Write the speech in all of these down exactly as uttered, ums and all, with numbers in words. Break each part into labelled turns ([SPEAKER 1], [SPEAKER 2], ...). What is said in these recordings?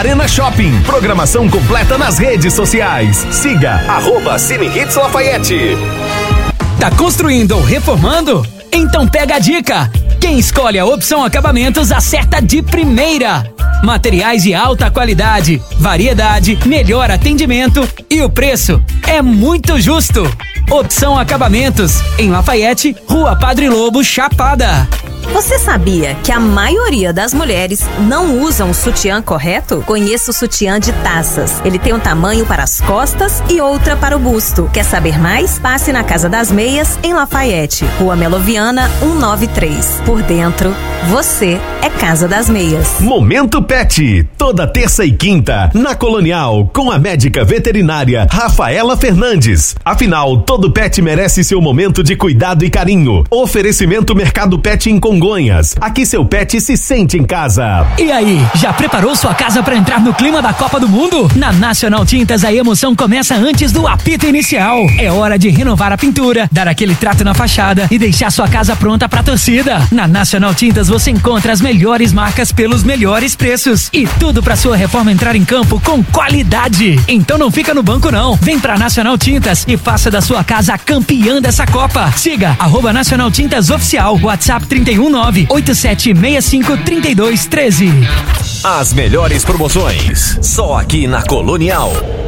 [SPEAKER 1] Arena Shopping. Programação completa nas redes sociais. Siga arroba Cine Hits Lafayette.
[SPEAKER 2] Tá construindo ou reformando? Então pega a dica! Quem escolhe a Opção Acabamentos acerta de primeira. Materiais de alta qualidade, variedade, melhor atendimento e o preço é muito justo. Opção Acabamentos, em Lafayette, Rua Padre Lobo, Chapada.
[SPEAKER 3] Você sabia que a maioria das mulheres não usam o sutiã correto? Conheça o sutiã de taças. Ele tem um tamanho para as costas e outra para o busto. Quer saber mais? Passe na Casa das Meias, em Lafayette, Rua Meloviana, cento e noventa e três. Por dentro, você é Casa das Meias.
[SPEAKER 1] Momento Pet, toda terça e quinta, na Colonial, com a médica veterinária Rafaela Fernandes. Afinal, todo pet merece seu momento de cuidado e carinho. Oferecimento Mercado Pet em Congonhas. Aqui seu pet se sente em casa.
[SPEAKER 2] E aí, já preparou sua casa para entrar no clima da Copa do Mundo? Na Nacional Tintas, a emoção começa antes do apito inicial. É hora de renovar a pintura, dar aquele trato na fachada e deixar sua casa pronta pra torcida. Na Nacional Tintas você encontra as melhores marcas pelos melhores preços e tudo pra sua reforma entrar em campo com qualidade. Então não fica no banco não. Vem pra Nacional Tintas e faça da sua casa a campeã dessa Copa. Siga arroba Nacional Tintas Oficial. WhatsApp trinta e um nove oito sete seis cinco três dois um três.
[SPEAKER 1] As melhores promoções, só aqui na Colonial.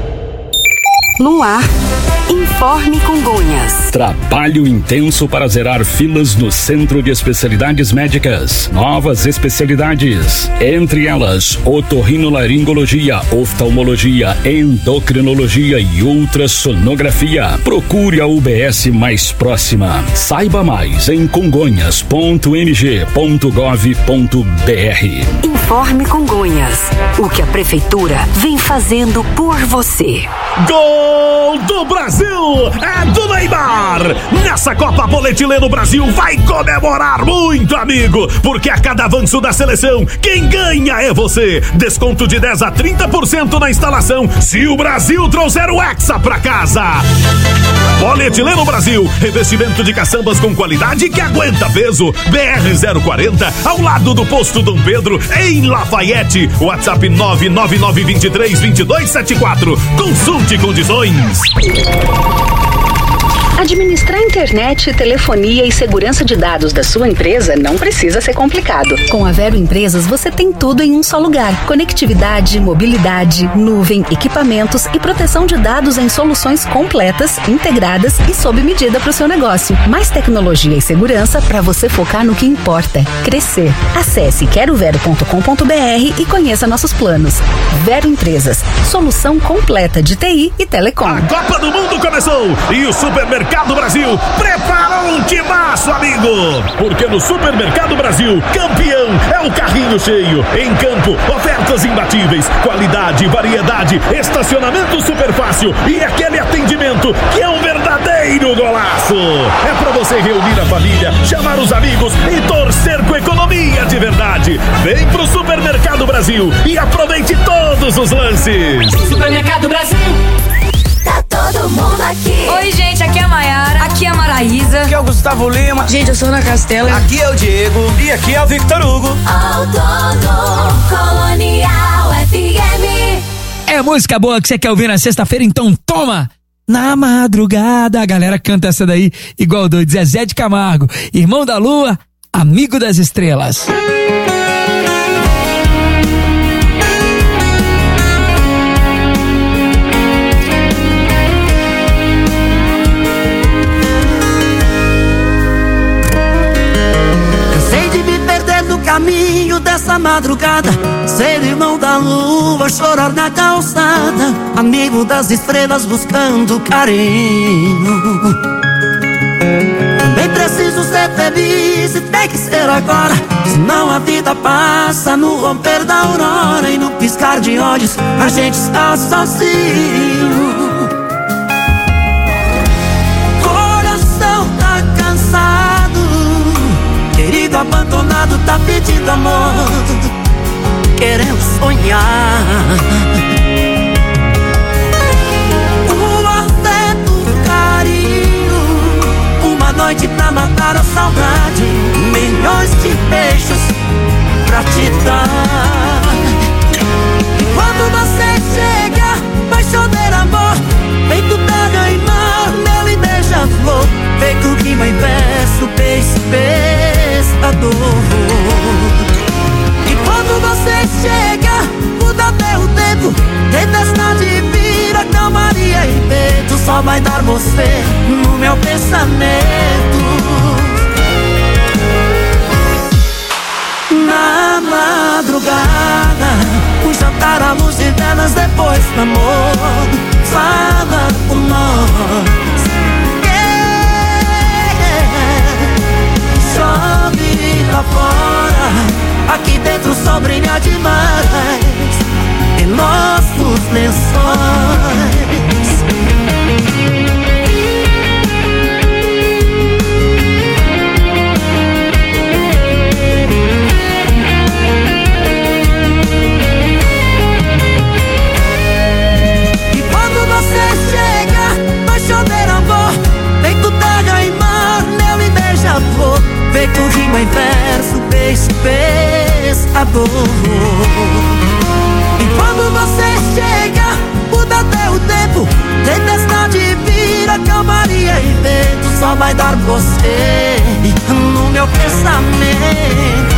[SPEAKER 4] No ar, Informe Congonhas.
[SPEAKER 5] Trabalho intenso para zerar filas no Centro de Especialidades Médicas. Novas especialidades, entre elas otorrinolaringologia, oftalmologia, endocrinologia e ultrassonografia. Procure a U B S mais próxima. Saiba mais em congonhas ponto m g ponto gov ponto b r.
[SPEAKER 4] Informe Congonhas, o que a prefeitura vem fazendo por você.
[SPEAKER 1] Gol do Brasil! É do Neymar! Nessa Copa Polietileno Brasil vai comemorar muito, amigo! Porque a cada avanço da seleção, quem ganha é você! Desconto de dez a trinta por cento na instalação se o Brasil trouxer o Hexa pra casa! Polietileno Brasil, revestimento de caçambas com qualidade que aguenta peso. B R zero quarenta, ao lado do posto Dom Pedro, em Lafayette. WhatsApp nove nove nove dois três dois dois sete quatro. Consulte condições.
[SPEAKER 6] Administrar internet, telefonia e segurança de dados da sua empresa não precisa ser complicado. Com a Vero Empresas você tem tudo em um só lugar. Conectividade, mobilidade, nuvem, equipamentos e proteção de dados em soluções completas, integradas e sob medida para o seu negócio. Mais tecnologia e segurança para você focar no que importa: crescer. Acesse quero vero ponto com ponto b r e conheça nossos planos. Vero Empresas, solução completa de T I e telecom.
[SPEAKER 1] A Copa do Mundo começou e o Supermercado Supermercado Brasil preparou um timaço, amigo! Porque no Supermercado Brasil, campeão é o carrinho cheio. Em campo, ofertas imbatíveis, qualidade, variedade, estacionamento super fácil e aquele atendimento que é um verdadeiro golaço. É pra você reunir a família, chamar os amigos e torcer com economia de verdade. Vem pro Supermercado Brasil e aproveite todos os lances.
[SPEAKER 7] Supermercado Brasil. Tá todo mundo aqui.
[SPEAKER 8] Oi, gente, aqui é a Maiara. Aqui é a Maraísa.
[SPEAKER 9] Aqui é o Gustavo Lima.
[SPEAKER 8] Gente, eu sou a Ana Castela.
[SPEAKER 9] Aqui é o Diego. E aqui é o Victor Hugo.
[SPEAKER 7] Outono Colonial F M.
[SPEAKER 2] É música boa que você quer ouvir na sexta-feira, então toma! Na madrugada, a galera canta essa daí igual doido. Zezé de Camargo, Irmão da Lua, Amigo das Estrelas.
[SPEAKER 10] Caminho dessa madrugada, ser irmão da lua, chorar na calçada, amigo das estrelas buscando carinho. Também preciso ser feliz e tem que ser agora, senão a vida passa no romper da aurora e no piscar de olhos a gente está sozinho. Coração tá cansado, querido abandonado tá pedindo amor, querendo sonhar. O afeto, o carinho, uma noite pra matar a saudade, milhões de beijos pra te dar. Tempestade vira calmaria e peito, só vai dar você no meu pensamento. Na madrugada, um jantar à luz de velas, depois do amor, fala por nós. Yeah. Chove lá fora, aqui dentro o sol brilha demais em nossos lençóis. Feito rima em verso, beijo, pescador. E quando você chega, muda até o tempo. Tempestade vira calmaria e vento, só vai dar você no meu pensamento.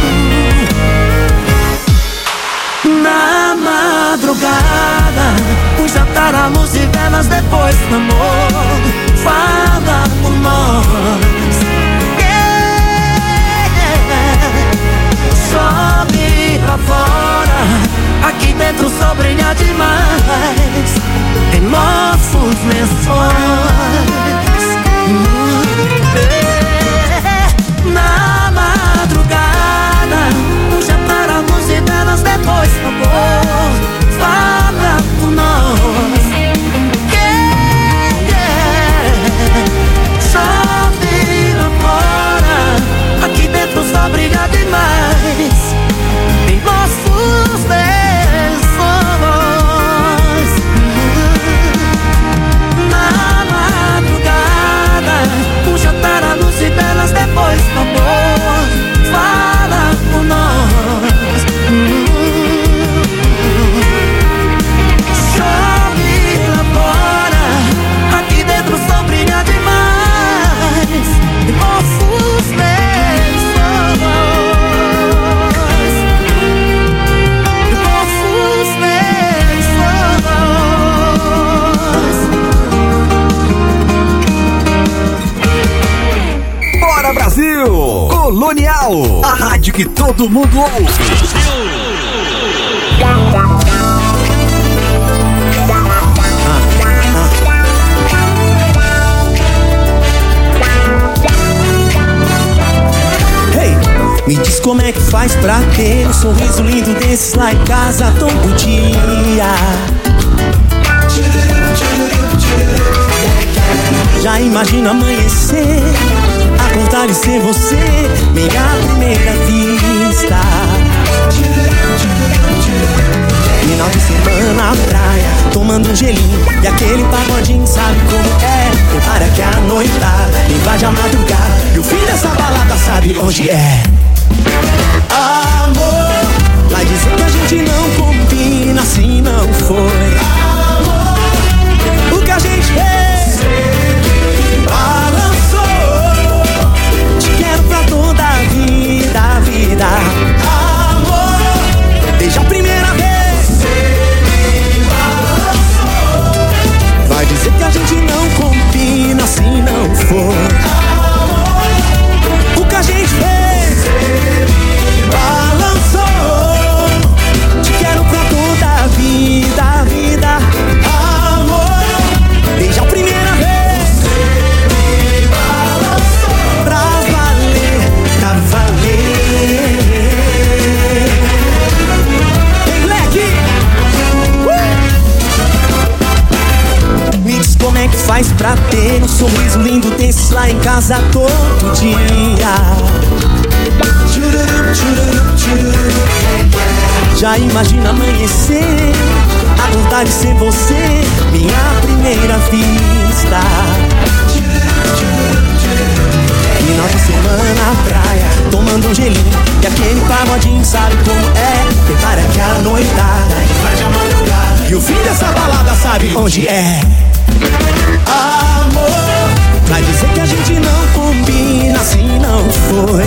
[SPEAKER 10] Na madrugada, um jantar à luz de velas, depois do amor, fala por nós. Chove lá fora, aqui dentro o sol brilha demais em nossos lençóis. Na madrugada, um jantar à luz de velas, depois do amor, fala por nós. Yeah, yeah. Chove lá fora, aqui dentro o sol brilha demais em nossos lençóis. Na madrugada, um jantar à luz de velas, depois do amor, fala por nós. Chove lá fora, aqui dentro o sol brilha demais em nossos lençóis.
[SPEAKER 11] Brasil, Colonial, a rádio que todo mundo ouve.
[SPEAKER 10] Hey, me diz como é que faz pra ter um sorriso lindo desses lá em casa todo dia. Já imagino amanhecer, acordar e ser você, minha primeira vista. Final de semana na praia, tomando um gelinho e aquele pagodinho, sabe como é? Prepara que a noitada invade a madrugada e o fim dessa balada sabe onde é. Amor, vai dizer que a gente não combina, assim não foi. Amor, o que a gente fez balançou, te quero pra toda a vida, a vida. Amor, desde a primeira vez você me balançou. Vai dizer que a gente não combina, assim não foi. Amor, o que a gente fez você me balançou, te quero pra toda a vida, a vida. Amor, desde a primeira vez como é que faz pra ter um sorriso lindo desses lá em casa todo dia. Já imagina amanhecer, acordar e ser você, minha primeira vista. Final de semana na praia, tomando um gelinho e aquele pagodinho, sabe como é? Prepara que a noitada invade a madrugada e o fim dessa balada sabe onde é. Amor, vai dizer que a gente não combina, assim não foi.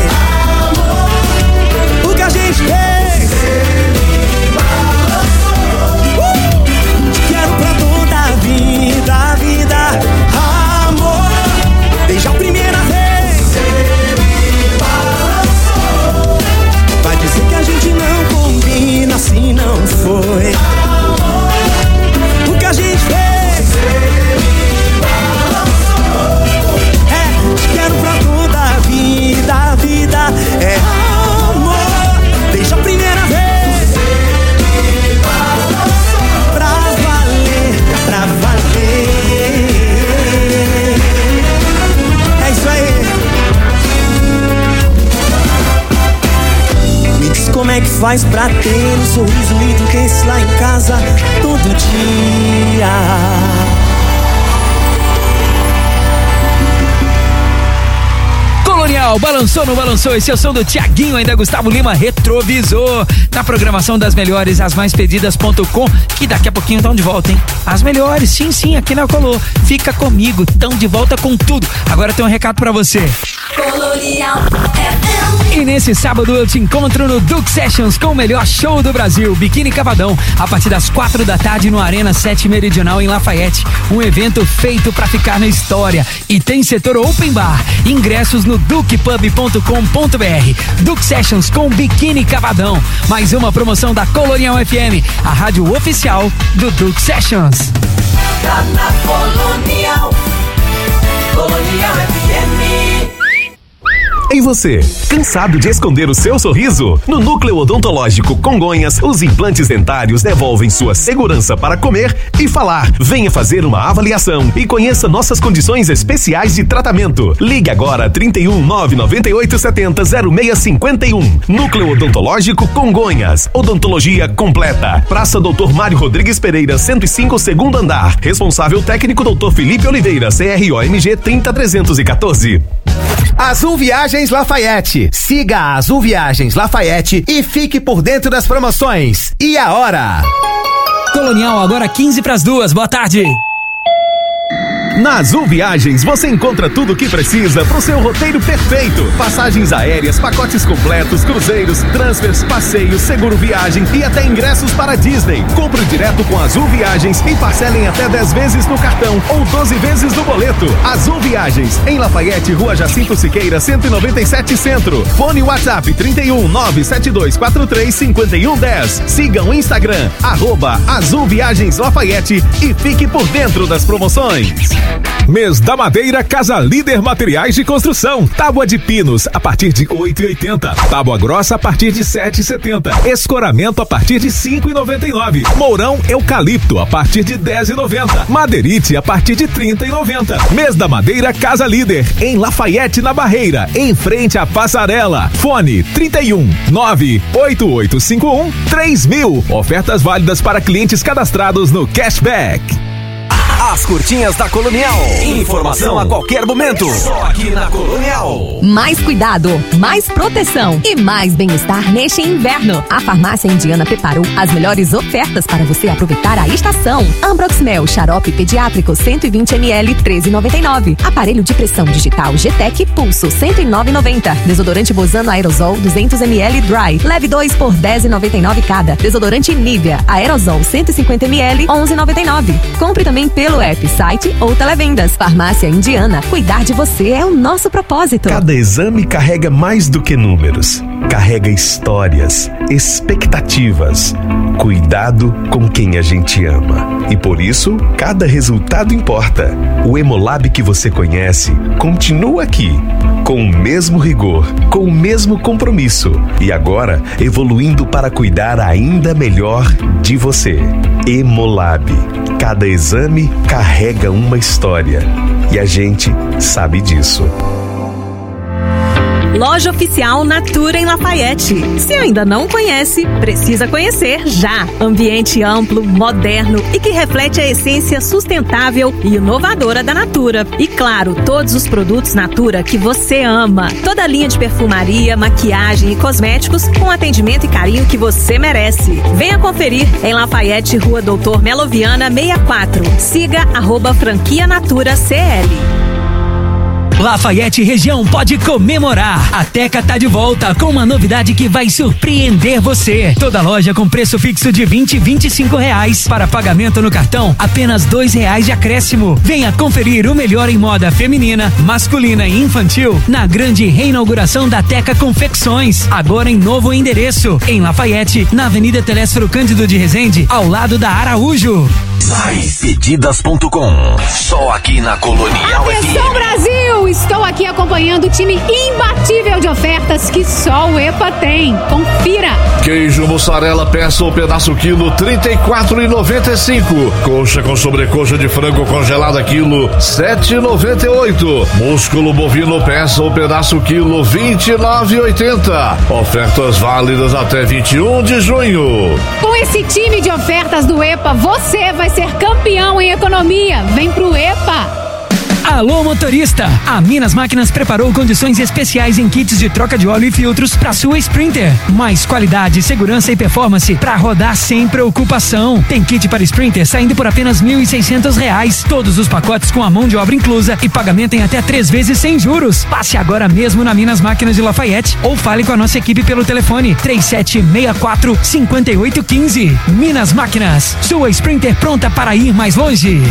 [SPEAKER 10] Amor, o que a gente fez uh!
[SPEAKER 12] faz pra ter um sorriso lindo que esse lá em casa todo dia.
[SPEAKER 2] Colonial, balançou, não balançou? Esse é o som do Thiaguinho, ainda Gustavo Lima, Retrovisor. Na programação das melhores, as mais pedidas ponto com, que daqui a pouquinho estão de volta, hein? As melhores, sim, sim, aqui na Colô. Fica comigo, estão de volta com tudo. Agora tem um recado pra você.
[SPEAKER 7] Colonial
[SPEAKER 2] E nesse sábado eu te encontro no Duke Sessions com o melhor show do Brasil, Biquíni Cavadão, a partir das quatro da tarde no Arena sete Meridional em Lafayette. Um evento feito pra ficar na história. E tem setor Open Bar. Ingressos no duke pub ponto com ponto b r. Duke Sessions com Biquíni Cavadão. Mais uma promoção da Colonial F M, a rádio oficial do Duke Sessions.
[SPEAKER 7] Tá na Colonial, Colonial F M.
[SPEAKER 1] E você, cansado de esconder o seu sorriso? No Núcleo Odontológico Congonhas, os implantes dentários devolvem sua segurança para comer e falar. Venha fazer uma avaliação e conheça nossas condições especiais de tratamento. Ligue agora trinta e um, nove nove oito sete zero, zero seis cinco um. Núcleo Odontológico Congonhas. Odontologia completa. Praça Doutor Mário Rodrigues Pereira, cento e cinco, segundo andar. Responsável técnico Doutor Felipe Oliveira, C R O M G trinta trezentos e quatorze.
[SPEAKER 13] Azul Viagens Lafayette. Siga a Azul Viagens Lafayette e fique por dentro das promoções. E a hora?
[SPEAKER 2] Colonial, agora quinze para as duas. Boa tarde.
[SPEAKER 1] Na Azul Viagens você encontra tudo o que precisa para o seu roteiro perfeito. Passagens aéreas, pacotes completos, cruzeiros, transfers, passeios, seguro viagem e até ingressos para Disney. Compre direto com Azul Viagens e parcelem até dez vezes no cartão ou doze vezes no boleto. Azul Viagens, em Lafayette, Rua Jacinto Siqueira, cento e noventa e sete Centro. Fone WhatsApp trinta e um, nove sete dois quatro três cinco um um zero. Siga o Instagram, arroba Azul Viagens Lafayette e fique por dentro das promoções.
[SPEAKER 14] Mês da Madeira Casa Líder Materiais de Construção. Tábua de pinos a partir de oito reais e oitenta centavos. Tábua grossa a partir de sete reais e setenta centavos. Escoramento a partir de cinco reais e noventa e nove centavos. Mourão eucalipto a partir de dez reais e noventa centavos. Madeirite a partir de trinta reais e noventa centavos. Mês da Madeira Casa Líder, em Lafayette, na Barreira, em frente à Passarela. Fone trinta e um, nove oito oito cinco um, três mil. Ofertas válidas para clientes cadastrados no Cashback.
[SPEAKER 11] As curtinhas da Colonial. Informação a qualquer momento. Só aqui na Colonial.
[SPEAKER 15] Mais cuidado, mais proteção e mais bem-estar neste inverno. A Farmácia Indiana preparou as melhores ofertas para você aproveitar a estação. Ambroxmel, xarope pediátrico cento e vinte mililitros, treze reais e noventa e nove centavos. Aparelho de pressão digital G T E C Pulso, cento e nove reais e noventa centavos. Desodorante Bozano Aerosol, duzentos mililitros Dry. Leve dois por dez reais e noventa e nove centavos cada. Desodorante Nivea Aerosol, cento e cinquenta mililitros, onze reais e noventa e nove centavos. Compre também pelo app, site ou televendas. Farmácia Indiana, cuidar de você é o nosso propósito.
[SPEAKER 1] Cada exame carrega mais do que números. Carrega histórias, expectativas, cuidado com quem a gente ama. E por isso, cada resultado importa. O Hemolab que você conhece continua aqui, com o mesmo rigor, com o mesmo compromisso e agora evoluindo para cuidar ainda melhor de você. Hemolab. Cada exame carrega uma história e a gente sabe disso.
[SPEAKER 3] Loja Oficial Natura em Lafayette. Se ainda não conhece, precisa conhecer já. Ambiente amplo, moderno e que reflete a essência sustentável e inovadora da Natura. E claro, todos os produtos Natura que você ama. Toda a linha de perfumaria, maquiagem e cosméticos com atendimento e carinho que você merece. Venha conferir em Lafayette, Rua Doutor Meloviana sessenta e quatro. Siga arroba franquia Natura C L.
[SPEAKER 2] Lafayette região pode comemorar. A Teca tá de volta com uma novidade que vai surpreender você. Toda loja com preço fixo de vinte e vinte e cinco reais. Para pagamento no cartão, apenas dois reais de acréscimo. Venha conferir o melhor em moda feminina, masculina e infantil na grande reinauguração da Teca Confecções. Agora em novo endereço, em Lafayette, na Avenida Telésforo Cândido de Rezende, ao lado da Araújo.
[SPEAKER 11] mais pedidas ponto com. Só aqui na Colonial F M.
[SPEAKER 16] Atenção, Brasil! Estou aqui acompanhando o time imbatível de ofertas que só o EPA tem. Confira!
[SPEAKER 17] Queijo mussarela peça ou pedaço quilo trinta e quatro reais e noventa e cinco centavos. Coxa com sobrecoxa de frango congelada quilo sete reais e noventa e oito centavos. Músculo bovino peça ou pedaço quilo vinte e nove reais e oitenta centavos. Ofertas válidas até vinte e um de junho.
[SPEAKER 16] Com esse time de ofertas do EPA, você vai ser campeão em economia. Vem pro EPA!
[SPEAKER 2] Alô, motorista! A Minas Máquinas preparou condições especiais em kits de troca de óleo e filtros para sua Sprinter. Mais qualidade, segurança e performance para rodar sem preocupação. Tem kit para Sprinter saindo por apenas mil e seiscentos reais. Todos os pacotes com a mão de obra inclusa e pagamento em até três vezes sem juros. Passe agora mesmo na Minas Máquinas de Lafayette ou fale com a nossa equipe pelo telefone três sete seis quatro, cinco oito um cinco. Minas Máquinas, sua Sprinter pronta para ir mais longe.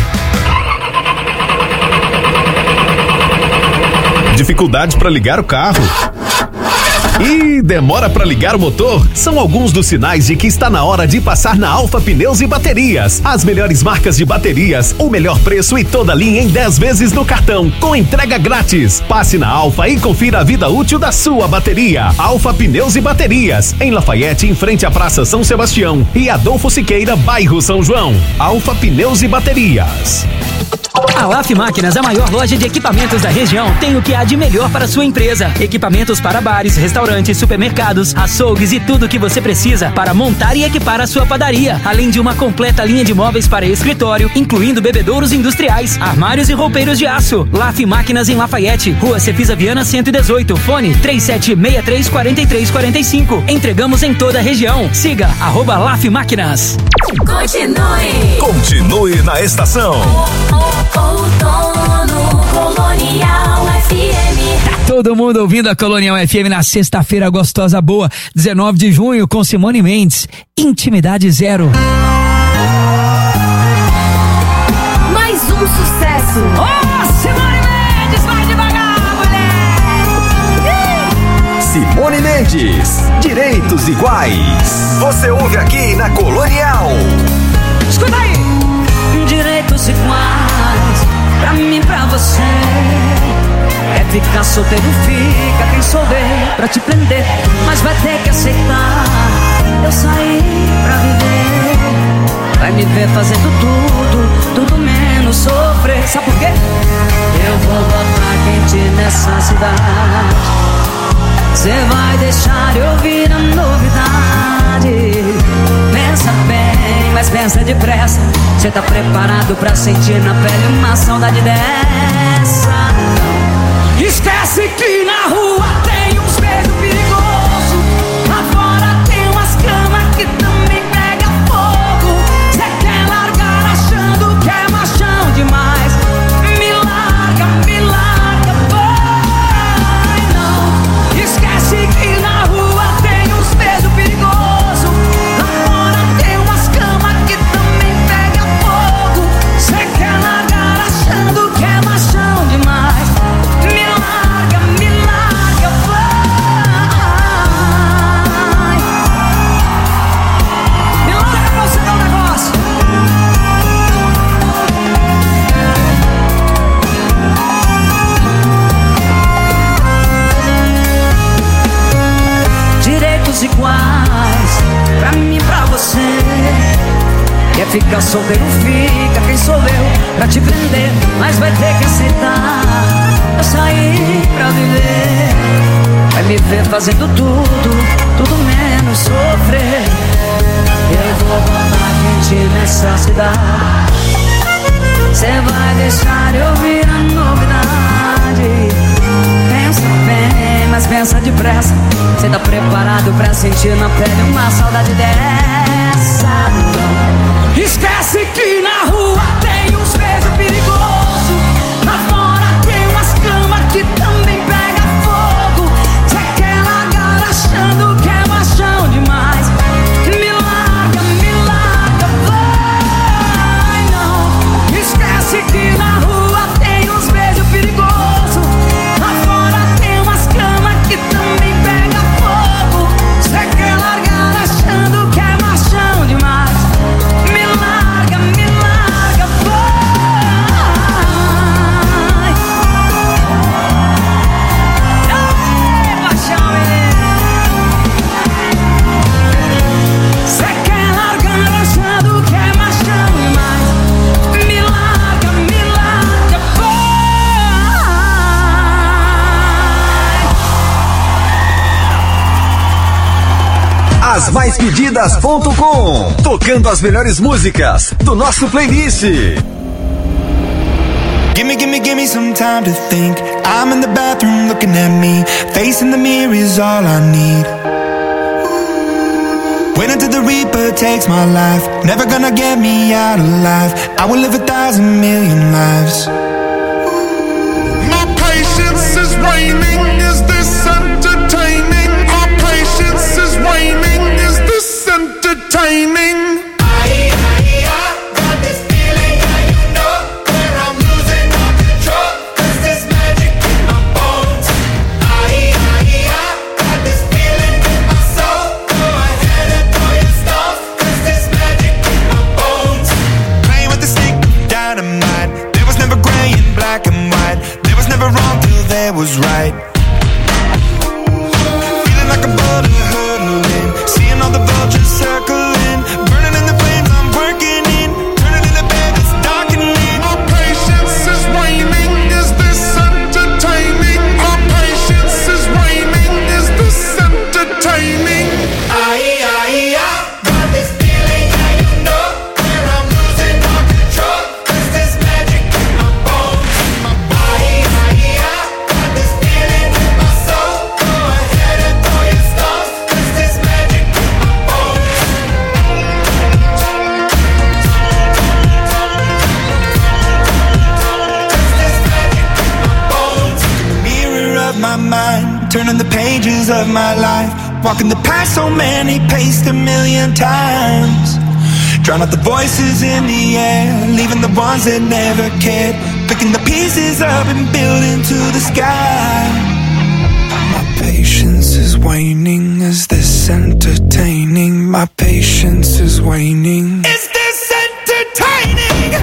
[SPEAKER 14] Dificuldade para ligar o carro? E demora para ligar o motor? São alguns dos sinais de que está na hora de passar na Alfa Pneus e Baterias. As melhores marcas de baterias, o melhor preço e toda a linha em dez vezes no cartão, com entrega grátis. Passe na Alfa e confira a vida útil da sua bateria. Alfa Pneus e Baterias, em Lafayette, em frente à Praça São Sebastião e Adolfo Siqueira, bairro São João. Alfa Pneus e Baterias.
[SPEAKER 2] A Laf Máquinas, a maior loja de equipamentos da região, tem o que há de melhor para sua empresa. Equipamentos para bares, restaurantes, supermercados, açougues e tudo o que você precisa para montar e equipar a sua padaria. Além de uma completa linha de móveis para escritório, incluindo bebedouros industriais, armários e roupeiros de aço. Laf Máquinas em Lafayette, Rua Cefisa Viana cento e dezoito, fone três sete seis três quatro três quatro cinco. Entregamos em toda a região. Siga arroba Laf Máquinas.
[SPEAKER 7] Continue.
[SPEAKER 14] Continue na estação.
[SPEAKER 7] Outono Colonial F M.
[SPEAKER 2] Tá todo mundo ouvindo a Colonial F M na sexta-feira gostosa boa, dezenove de junho, com Simone Mendes. Intimidade zero.
[SPEAKER 7] Mais um sucesso.
[SPEAKER 16] Oh, Simone Mendes, vai devagar, mulher.
[SPEAKER 11] Simone Mendes, direitos iguais. Você ouve aqui na Colonial.
[SPEAKER 16] Escuta aí.
[SPEAKER 18] Direitos iguais, pra mim, pra você. É ficar solteiro, fica quem souber pra te prender, mas vai ter que aceitar. Eu saí pra viver, vai me ver fazendo tudo, tudo menos sofrer. Sabe por quê? Eu vou botar quente nessa cidade. Cê vai deixar eu ouvir a novidade. Pensa bem, mas pensa depressa. Cê tá preparado pra sentir na pele uma saudade dessa? Esquece que na rua tem uns beijos perigosos. Lá fora tem umas camas que também pega fogo. Cê quer largar achando que é machão demais. Me larga, me larga, vai não. Esquece que na rua tem uns beijos perigosos. Lá fora tem umas camas que também pega fogo. Cê quer largar achando que é machão demais. Me larga, me larga, vai. Me larga pra você dar um negócio. Direitos iguais, pra mim e pra você. Quer ficar solteiro, fica quem sou eu pra te prender, mas vai ter que aceitar. Eu saí pra viver, vai me ver fazendo tudo, tudo menos sofrer. Eu vou botar quente nessa cidade. Cê vai deixar eu ouvir a novidade. Pensa bem, mas pensa depressa. Cê tá preparado pra sentir na pele uma saudade dessa? Esquece que na rua tem uns beijos perigosos. Lá fora tem umas camas que também pega fogo. Cê quer largar achando que é machão demais. Me larga, me larga, vai não. Esquece que na rua tem uns beijos perigosos. Lá fora tem umas camas que também pega fogo. Cê quer largar achando que é machão demais. Me larga, me larga.
[SPEAKER 11] as mais pedidas ponto com, tocando as melhores músicas do nosso playlist.
[SPEAKER 19] Gimme, gimme, gimme some time to think. I'm in the bathroom looking at me. Facing the mirror is all I need. Wait until the Reaper takes my life. Never gonna get me out alive. I will live a thousand million lives.
[SPEAKER 20] My patience is waning. Is this entertaining? My patience is waning. Is this entertaining?
[SPEAKER 19] Was right. Feeling like a boulder hurtling, seeing all the vultures circling, burning in the flames I'm working in, turning in the bed that's darkening.
[SPEAKER 20] My patience is waning. Is this entertaining? My patience is waning. Is this entertaining?
[SPEAKER 19] Aye, aye, aye. Got this feeling, yeah, you know, where I'm losing all control. Cause there's magic in my bones, in my body. Aye, aye, aye. My mind, turning the pages of my life, walking the path so many paced a million times, drown out the voices in the air, leaving the ones that never cared, picking the pieces up and building to the sky. My patience is waning. Is this entertaining? My patience is waning. Is this entertaining?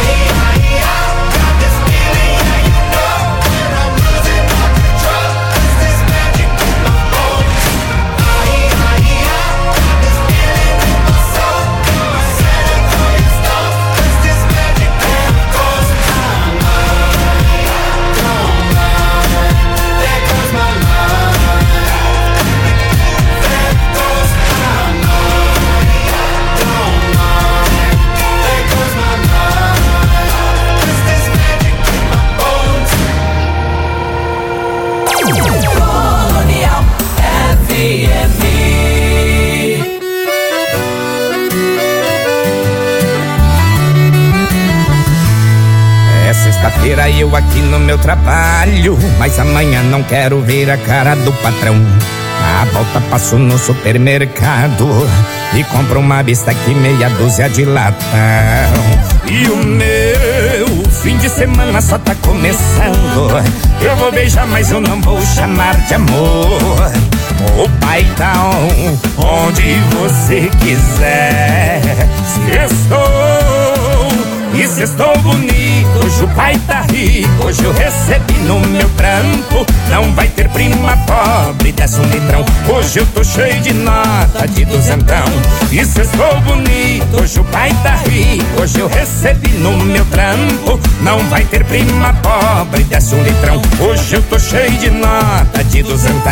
[SPEAKER 21] Sexta-feira eu aqui no meu trabalho, mas amanhã não quero ver a cara do patrão. Na volta passo no supermercado e compro uma bisteca e meia dúzia de latão. E o meu fim de semana só tá começando. Eu vou beijar, mas eu não vou chamar de amor. O paizão, onde você quiser. Se estou, e se estou bonito, hoje o pai tá rico, hoje eu recebi no meu trampo. Não vai ter prima pobre, desce um litrão. Hoje eu tô cheio de nota de duzentão. E se estou bonito, hoje o pai tá rico, hoje eu recebi no meu trampo. Não vai ter prima pobre, desce um litrão. Hoje eu tô cheio de nota de duzentão.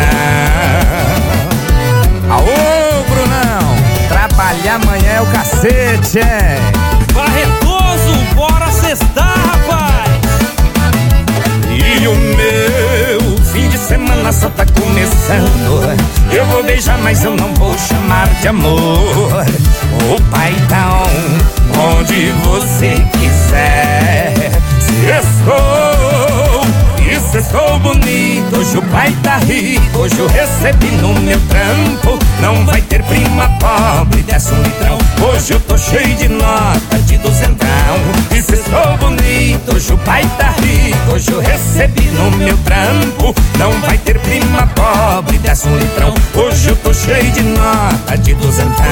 [SPEAKER 13] Aô, Brunão, trabalhar amanhã é o cacete, hein?
[SPEAKER 21] Barretoso, bora sextar, rapaz! E o meu fim de semana só tá começando. Eu vou beijar, mas eu não vou chamar de amor. O paizão, onde você quiser. Se estou, e se estou bonito, hoje o pai tá rico, hoje eu recebi no meu trampo. Não vai ter prima pobre, desce um litrão. Hoje eu tô cheio de nota de duzentão. E se estou bonito, hoje o pai tá rico, hoje eu recebi no meu trampo. Não vai ter prima pobre, desce um litrão. Hoje eu tô cheio de nota de duzentão.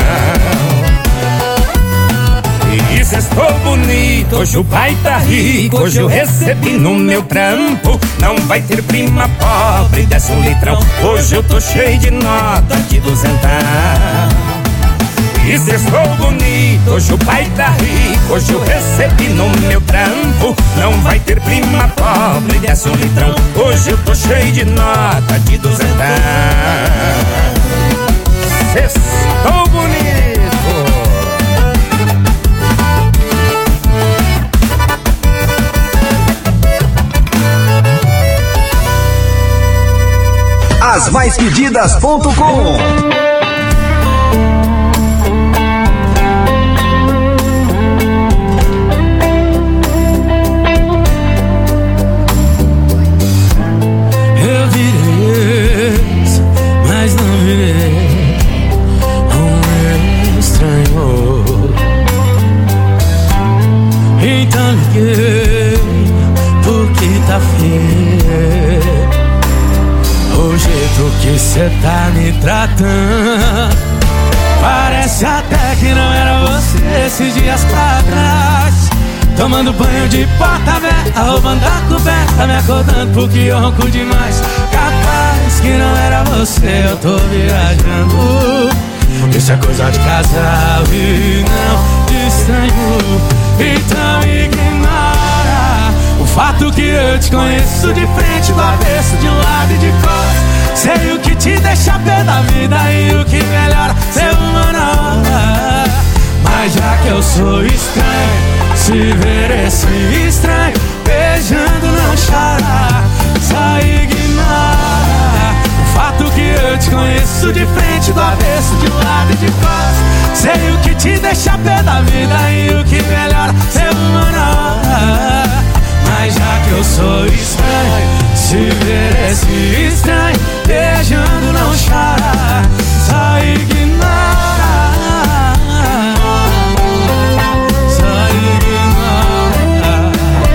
[SPEAKER 21] E se estou bonito, hoje o pai tá rico, hoje eu recebi no meu trampo. Não vai ter prima pobre, desce um litrão. Hoje eu tô cheio de nota de duzentão. E se estou bonito, hoje o pai tá rico, hoje eu recebi no meu trampo. Não vai ter prima pobre, desce um litrão. Hoje eu tô cheio de nota de duzentão.
[SPEAKER 5] Sextou bonito.
[SPEAKER 11] As mais pedidas ponto com.
[SPEAKER 12] Eu virei ex, mas não virei um estranho. Então liguei porque tá feio o jeito que cê tá me tratando. Parece até que não era você esses dias pra trás. Tomando banho de porta aberta, roubando a coberta, me acordando porque eu ronco demais. Capaz que não era você, eu tô viajando. Isso é coisa de casal e não de estranho. Então ignora o fato que eu te conheço de frente, do avesso, de lado e de costas. Sei o que te deixa pé da vida e o que melhora ser uma na hora. Mas já que eu sou estranho, se ver esse estranho beijando não chora. Só ignora o fato que eu te conheço de frente, do avesso, de lado e de costas. Sei o que te deixa pé da vida e o que melhora ser uma na hora. Mas já que eu sou estranho, se ver esse estranho beijando não chora. Só ignora. Só ignora.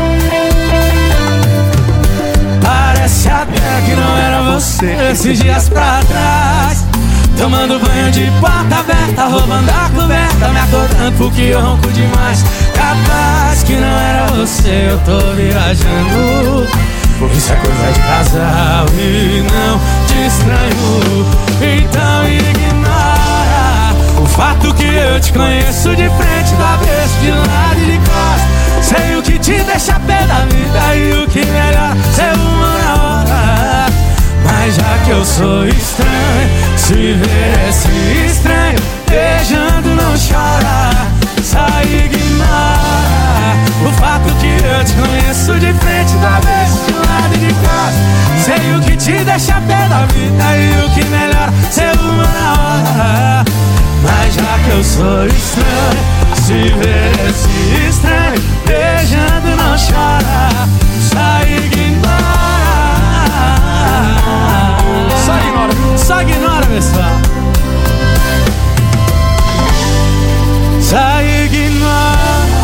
[SPEAKER 12] Parece até que não era você esses dias pra trás. Tomando banho de porta aberta, roubando a coberta, me acordando porque eu ronco demais. Capaz que não era você, eu tô viajando. Isso é coisa de casal e não de estranho. Então ignora o fato que eu te conheço de frente, do avesso, de lado e de costas. Sei o que te deixa pé da vida e o que melhor ser uma na hora. Mas já que eu sou estranho, se ver esse estranho beijando não chora. Só ignora o fato que eu te conheço de frente, da vez, de lado e de costas. Sei o que te deixa pé da vida e o que melhor ser uma na hora. Mas já que eu sou estranho, se ver esse estranho beijando não chora. Só ignora. Só ignora, só ignora, pessoal. Só ignora.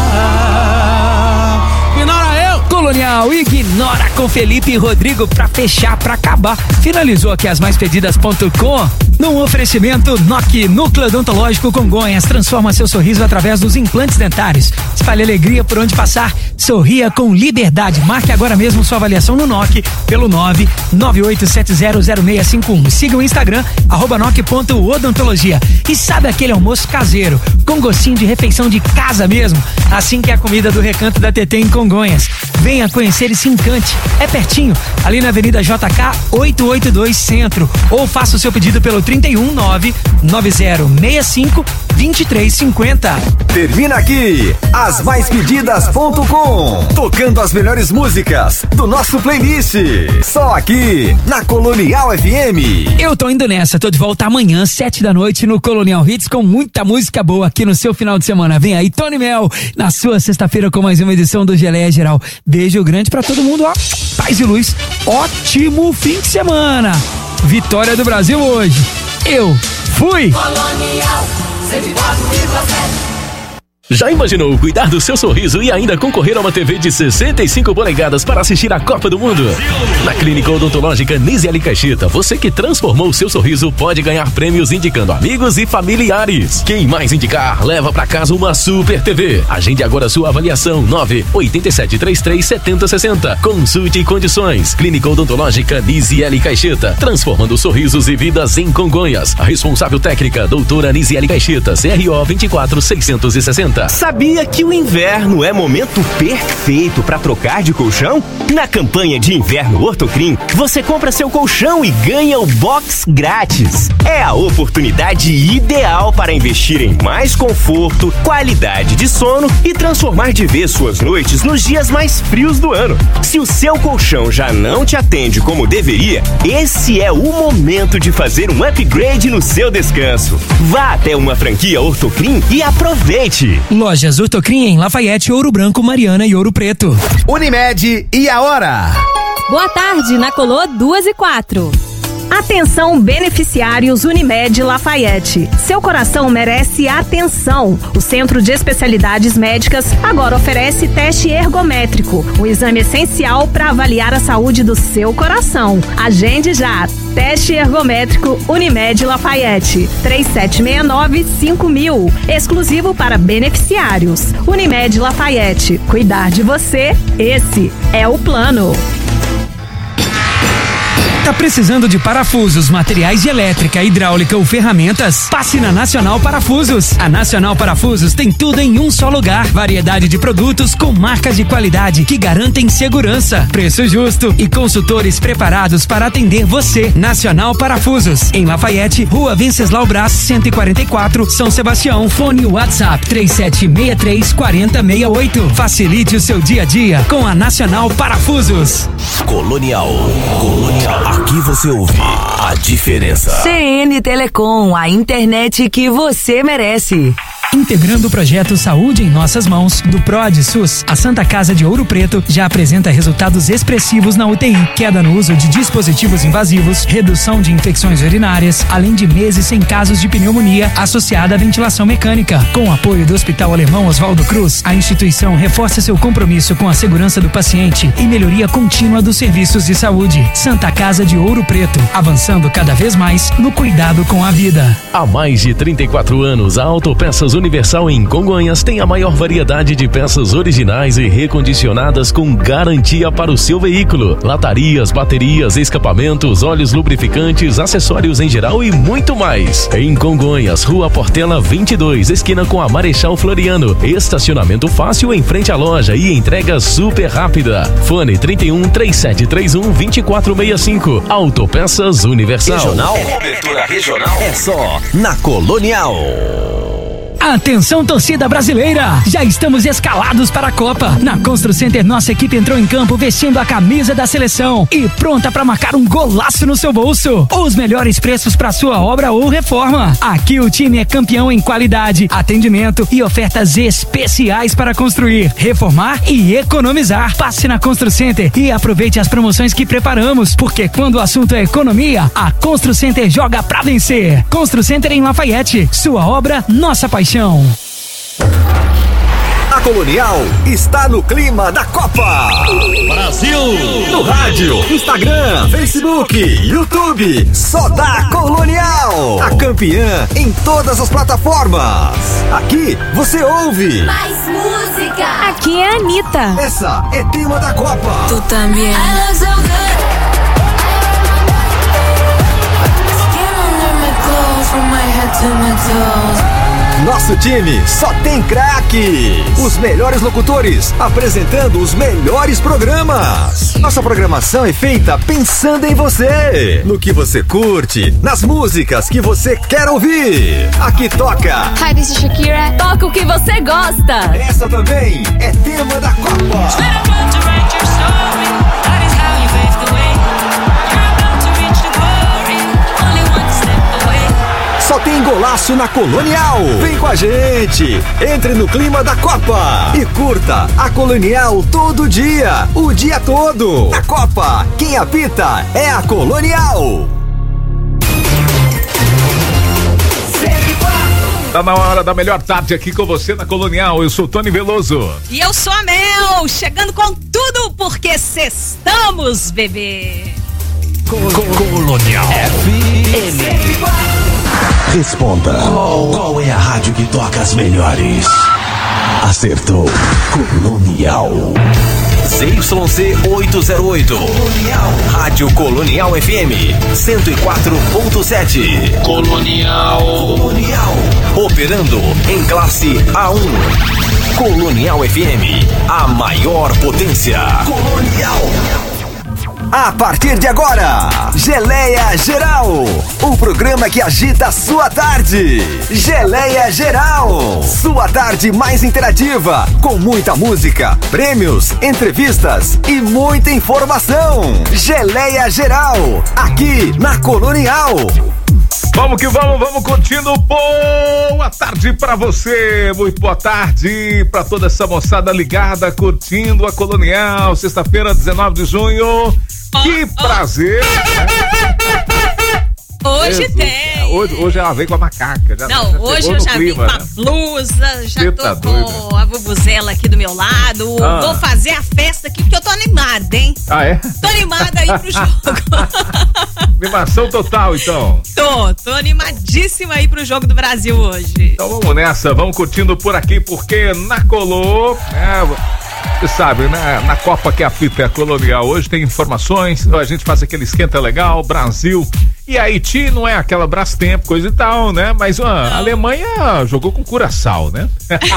[SPEAKER 12] Ignora eu.
[SPEAKER 2] Colonial Ignora com Felipe e Rodrigo pra fechar, pra acabar. Finalizou aqui as mais pedidas ponto com. Num oferecimento N O C, Núcleo Odontológico Congonhas, transforma seu sorriso através dos implantes dentários. Espalhe alegria por onde passar. Sorria com liberdade. Marque agora mesmo sua avaliação no N O C pelo nove nove oito sete zero zero seis cinco um. Siga o Instagram, arroba noc ponto odontologia. E sabe aquele almoço caseiro, com gostinho de refeição de casa mesmo? Assim que é a comida do Recanto da Tetê em Congonhas. Venha conhecer e se encante. É pertinho, ali na Avenida J K oitocentos e oitenta e dois Centro. Ou faça o seu pedido pelo trinta e um nove nove zero seis cinco dois três cinco zero.
[SPEAKER 11] Termina aqui as mais pedidas ponto com, tocando as melhores músicas do nosso playlist. Só aqui na Colonial F M.
[SPEAKER 2] Eu tô indo nessa, tô de volta amanhã, sete da noite no Colonial Hits, com muita música boa aqui no seu final de semana. Vem aí Tony Mel na sua sexta-feira com mais uma edição do Geleia Geral. Beijo grande pra todo mundo, ó. Paz e luz. Ótimo fim de semana. Vitória do Brasil hoje. Eu fui.
[SPEAKER 7] Colonial cento e quatro vírgula sete.
[SPEAKER 1] Já imaginou cuidar do seu sorriso e ainda concorrer a uma T V de sessenta e cinco polegadas para assistir a Copa do Mundo? Na Clínica Odontológica Nisiele Caixeta, você que transformou o seu sorriso pode ganhar prêmios indicando amigos e familiares. Quem mais indicar, leva para casa uma Super T V. Agende agora sua avaliação nove oito sete três três sete zero seis zero. Consulte condições. Clínica Odontológica Nisiele Caixeta, transformando sorrisos e vidas em Congonhas. A responsável técnica, doutora Nisiele Caixeta, C R O vinte e quatro seiscentos e sessenta.
[SPEAKER 4] casa. Sabia que o inverno é momento perfeito para trocar de colchão? Na campanha de inverno Ortocrim, você compra seu colchão e ganha o box grátis. É a oportunidade ideal para investir em mais conforto, qualidade de sono e transformar de vez suas noites nos dias mais frios do ano. Se o seu colchão já não te atende como deveria, esse é o momento de fazer um upgrade no seu descanso. Vá até uma franquia Ortocrim e aproveite.
[SPEAKER 2] Lojas Ortocrim em Lafayette, Ouro Branco, Mariana e Ouro Preto.
[SPEAKER 13] Unimed e a hora?
[SPEAKER 3] Boa tarde, na Colô duas e quatro. Atenção, beneficiários Unimed Lafayette. Seu coração merece atenção. O Centro de Especialidades Médicas agora oferece teste ergométrico, um exame essencial para avaliar a saúde do seu coração. Agende já. Teste ergométrico Unimed Lafayette. três sete seis nove cinco mil. Exclusivo para beneficiários. Unimed Lafayette. Cuidar de você, esse é o plano.
[SPEAKER 2] Tá precisando de parafusos, materiais de elétrica, hidráulica ou ferramentas? Passe na Nacional Parafusos. A Nacional Parafusos tem tudo em um só lugar. Variedade de produtos com marcas de qualidade que garantem segurança, preço justo e consultores preparados para atender você. Nacional Parafusos. Em Lafayette, Rua Venceslau Brás, cento e quarenta e quatro, São Sebastião. Fone WhatsApp três sete seis três quatro zero seis oito. Facilite o seu dia a dia com a Nacional Parafusos.
[SPEAKER 22] Colonial. Colonial. Aqui você ouve a diferença.
[SPEAKER 23] C N Telecom, a internet que você merece.
[SPEAKER 2] Integrando o projeto Saúde em Nossas Mãos, do PROD SUS, a Santa Casa de Ouro Preto já apresenta resultados expressivos na U T I, queda no uso de dispositivos invasivos, redução de infecções urinárias, além de meses sem casos de pneumonia associada à ventilação mecânica. Com o apoio do Hospital Alemão Oswaldo Cruz, a instituição reforça seu compromisso com a segurança do paciente e melhoria contínua dos serviços de saúde. Santa Casa de Ouro Preto, avançando cada vez mais no cuidado com a vida.
[SPEAKER 24] Há mais de trinta e quatro anos, a Autopeças Universal em Congonhas tem a maior variedade de peças originais e recondicionadas com garantia para o seu veículo. Latarias, baterias, escapamentos, óleos lubrificantes, acessórios em geral e muito mais. Em Congonhas, Rua Portela vinte e dois, esquina com a Marechal Floriano. Estacionamento fácil em frente à loja e entrega super rápida. Fone trinta e um, três sete três um, vinte e quatro sessenta e cinco. Autopeças Universal.
[SPEAKER 22] Regional, cobertura regional é só na Colonial.
[SPEAKER 2] Atenção, torcida brasileira! Já estamos escalados para a Copa. Na Constru Center, nossa equipe entrou em campo vestindo a camisa da seleção e pronta para marcar um golaço no seu bolso. Os melhores preços para sua obra ou reforma. Aqui o time é campeão em qualidade, atendimento e ofertas especiais para construir, reformar e economizar. Passe na Constru Center e aproveite as promoções que preparamos, porque quando o assunto é economia, a Constru Center joga pra vencer. Constru Center em Lafayette. Sua obra, nossa paixão.
[SPEAKER 11] A Colonial está no clima da Copa.
[SPEAKER 1] Brasil!
[SPEAKER 11] No rádio, Instagram, Facebook, YouTube. Só dá Colonial. A campeã em todas as plataformas. Aqui você ouve
[SPEAKER 7] mais música.
[SPEAKER 3] Aqui é a Anitta.
[SPEAKER 11] Essa é tema da Copa.
[SPEAKER 7] Tu também. I love so good. Skin under my clothes, from my head to my toes.
[SPEAKER 11] Nosso time só tem craques. Os melhores locutores apresentando os melhores programas. Nossa programação é feita pensando em você, no que você curte, nas músicas que você quer ouvir. Aqui toca
[SPEAKER 3] Hi, this is Shakira. Toca o que você gosta.
[SPEAKER 11] Essa também é tema da Copa. Só tem golaço na Colonial. Vem com a gente. Entre no clima da Copa e curta a Colonial todo dia, o dia todo. Na Copa, quem apita é a Colonial.
[SPEAKER 14] Tá na hora da melhor tarde aqui com você na Colonial. Eu sou Tony Veloso.
[SPEAKER 25] E eu sou a Mel, chegando com tudo porque cestamos, bebê.
[SPEAKER 22] Colonial F M. Responda. Qual, qual é a rádio que toca as melhores? Acertou. Colonial. Z Y C oitocentos e oito. Rádio Colonial F M cento e quatro ponto sete. Colonial. Colonial. Operando em classe A um. Colonial F M, a maior potência. Colonial.
[SPEAKER 11] A partir de agora, Geleia Geral, o programa que agita a sua tarde. Geleia Geral, sua tarde mais interativa, com muita música, prêmios, entrevistas e muita informação. Geleia Geral, aqui na Colonial.
[SPEAKER 14] Vamos que vamos, vamos curtindo. Boa tarde pra você, muito boa tarde pra toda essa moçada ligada, curtindo a Colonial, sexta-feira, dezenove de junho. Que prazer!
[SPEAKER 25] Hoje
[SPEAKER 14] Jesus.
[SPEAKER 25] tem.
[SPEAKER 14] Hoje, hoje ela veio com a macaca. Já,
[SPEAKER 25] Não,
[SPEAKER 14] já
[SPEAKER 25] hoje eu
[SPEAKER 14] no
[SPEAKER 25] já
[SPEAKER 14] clima,
[SPEAKER 25] vim com a
[SPEAKER 14] né?
[SPEAKER 25] blusa, já
[SPEAKER 14] Você
[SPEAKER 25] tô
[SPEAKER 14] tá
[SPEAKER 25] com
[SPEAKER 14] doida.
[SPEAKER 25] a vuvuzela aqui do meu lado.
[SPEAKER 14] Ah.
[SPEAKER 25] Vou fazer a festa aqui porque eu tô animada, hein?
[SPEAKER 14] Ah, é?
[SPEAKER 25] Tô animada aí pro jogo.
[SPEAKER 14] Animação total, então.
[SPEAKER 25] Tô, tô animadíssima aí pro jogo do Brasil hoje.
[SPEAKER 14] Então vamos nessa, vamos curtindo por aqui, porque na Colô, é, você sabe, né? Na Copa que apita é a Colonial, hoje tem informações, a gente faz aquele esquenta legal, Brasil e Haiti, não é aquela Brastemp, coisa e tal, né? Mas ó, a Alemanha jogou com Curaçao, né?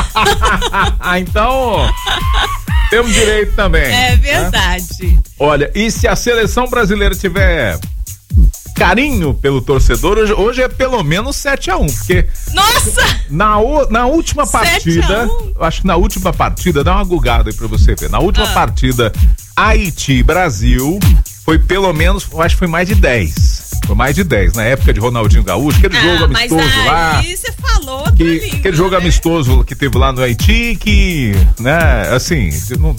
[SPEAKER 14] Então, temos direito também.
[SPEAKER 25] É verdade.
[SPEAKER 14] Né? Olha, e se a seleção brasileira tiver carinho pelo torcedor, hoje, hoje é pelo menos sete a um, porque
[SPEAKER 25] Nossa!
[SPEAKER 14] na, o, na última partida, eu acho que na última partida, dá uma gugada aí pra você ver, na última
[SPEAKER 25] Ah.
[SPEAKER 14] partida Haiti Brasil foi pelo menos, eu acho que foi mais de dez, foi mais de dez, na época de Ronaldinho Gaúcho, aquele
[SPEAKER 25] Ah,
[SPEAKER 14] jogo
[SPEAKER 25] mas
[SPEAKER 14] amistoso lá,
[SPEAKER 25] aí você falou outra
[SPEAKER 14] que,
[SPEAKER 25] língua,
[SPEAKER 14] aquele jogo
[SPEAKER 25] né?
[SPEAKER 14] amistoso que teve lá no Haiti, que, né, assim, não...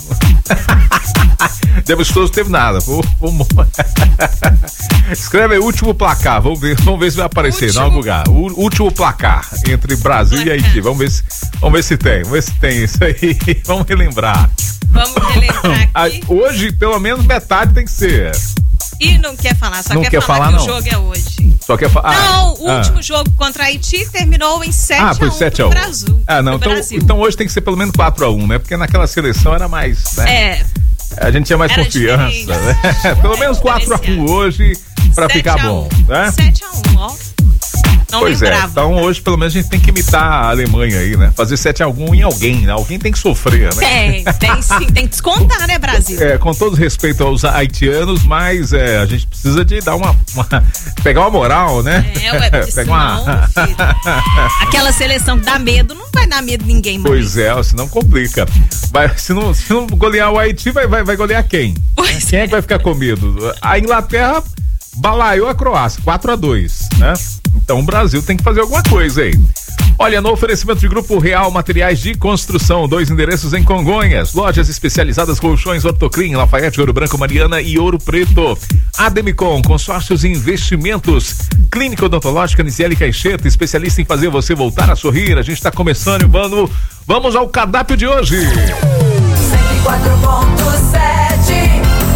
[SPEAKER 14] de amistoso teve nada. Vou, vamos... Escreve aí, último placar. Vamos ver, vamos ver se vai aparecer.
[SPEAKER 25] Último...
[SPEAKER 14] Não, lugar. O último placar entre Brasil placar. e Haiti. Vamos ver, se, vamos ver se tem. Vamos ver se tem isso aí. Vamos relembrar.
[SPEAKER 25] Vamos relembrar aqui.
[SPEAKER 14] Hoje, pelo menos metade tem que ser.
[SPEAKER 25] E não quer falar, só
[SPEAKER 14] não
[SPEAKER 25] quer,
[SPEAKER 14] quer
[SPEAKER 25] falar,
[SPEAKER 14] falar
[SPEAKER 25] que
[SPEAKER 14] não.
[SPEAKER 25] o jogo é hoje.
[SPEAKER 14] Só quer falar.
[SPEAKER 25] Não, o
[SPEAKER 14] ah.
[SPEAKER 25] último jogo contra Haiti terminou em sete
[SPEAKER 14] ah, foi
[SPEAKER 25] a um
[SPEAKER 14] sete a
[SPEAKER 25] pro
[SPEAKER 14] um.
[SPEAKER 25] Brasil.
[SPEAKER 14] Ah, não, então,
[SPEAKER 25] Brasil.
[SPEAKER 14] então hoje tem que ser pelo menos quatro a um, né? Porque naquela seleção era mais, né?
[SPEAKER 25] É.
[SPEAKER 14] A gente tinha mais
[SPEAKER 25] Era
[SPEAKER 14] confiança,
[SPEAKER 25] diferente.
[SPEAKER 14] né? Pelo
[SPEAKER 25] É,
[SPEAKER 14] menos quatro a um hoje pra ficar bom, né?
[SPEAKER 25] sete a um, ó. Não
[SPEAKER 14] pois
[SPEAKER 25] lembrava.
[SPEAKER 14] é, então hoje pelo menos a gente tem que imitar a Alemanha aí, né? Fazer sete a um em alguém, né? Alguém tem que sofrer, né?
[SPEAKER 25] Tem, tem sim, tem que descontar, né, Brasil?
[SPEAKER 14] É, com todo respeito aos haitianos, mas é, a gente precisa de dar uma, uma pegar uma moral, né?
[SPEAKER 25] É, ué, porque
[SPEAKER 14] pegar
[SPEAKER 25] senão,
[SPEAKER 14] uma...
[SPEAKER 25] aquela seleção que dá medo, não vai dar medo ninguém mais.
[SPEAKER 14] Pois é, senão complica. Vai, se, não, se não golear o Haiti, vai, vai, vai golear quem?
[SPEAKER 25] Pois
[SPEAKER 14] quem é que vai ficar com medo? A Inglaterra balaiou a Croácia, quatro a dois, né? Então o Brasil tem que fazer alguma coisa aí. Olha, no oferecimento de Grupo Real Materiais de Construção, dois endereços em Congonhas, lojas especializadas colchões Ortocrim, Lafayette, Ouro Branco, Mariana e Ouro Preto. Ademicon, consórcios e investimentos. Clínica Odontológica Nisiele Caixeta, especialista em fazer você voltar a sorrir. A gente está começando e vamos, vamos ao cardápio de hoje.
[SPEAKER 7] cento e quatro ponto sete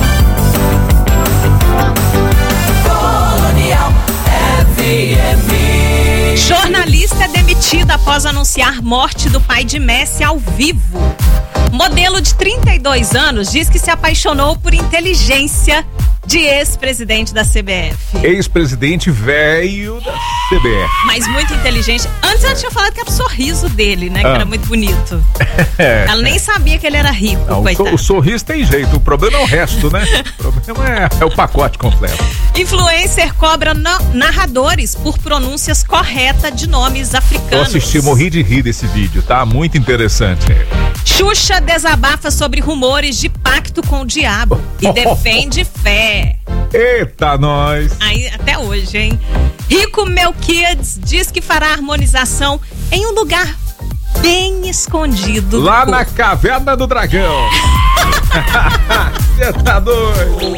[SPEAKER 7] Colonial F M.
[SPEAKER 25] Jornalista é demitida após anunciar morte do pai de Messi ao vivo. Modelo de trinta e dois anos diz que se apaixonou por inteligência de ex-presidente da C B F.
[SPEAKER 14] Ex-presidente velho da C B F.
[SPEAKER 25] Mas muito inteligente. Antes ela tinha falado que era o sorriso dele, né? Que
[SPEAKER 14] Ah.
[SPEAKER 25] era muito bonito.
[SPEAKER 14] É.
[SPEAKER 25] Ela nem sabia que ele era rico,
[SPEAKER 14] Não, o,
[SPEAKER 25] coitado.
[SPEAKER 14] so, o sorriso tem jeito, o problema é o resto, né? O problema é, é o pacote completo.
[SPEAKER 25] Influencer cobra na- narradores por pronúncias corretas de nomes
[SPEAKER 14] Eu
[SPEAKER 25] africanos.
[SPEAKER 14] assisti, morri de rir desse vídeo, tá? Muito interessante.
[SPEAKER 25] Xuxa desabafa sobre rumores de pacto com o diabo e defende fé.
[SPEAKER 14] Eita, nós!
[SPEAKER 25] Aí, até hoje, hein? Rico Melquiades diz que fará harmonização em um lugar bem escondido. do
[SPEAKER 14] Lá
[SPEAKER 25] corpo.
[SPEAKER 14] na Caverna do Dragão. Você tá doido?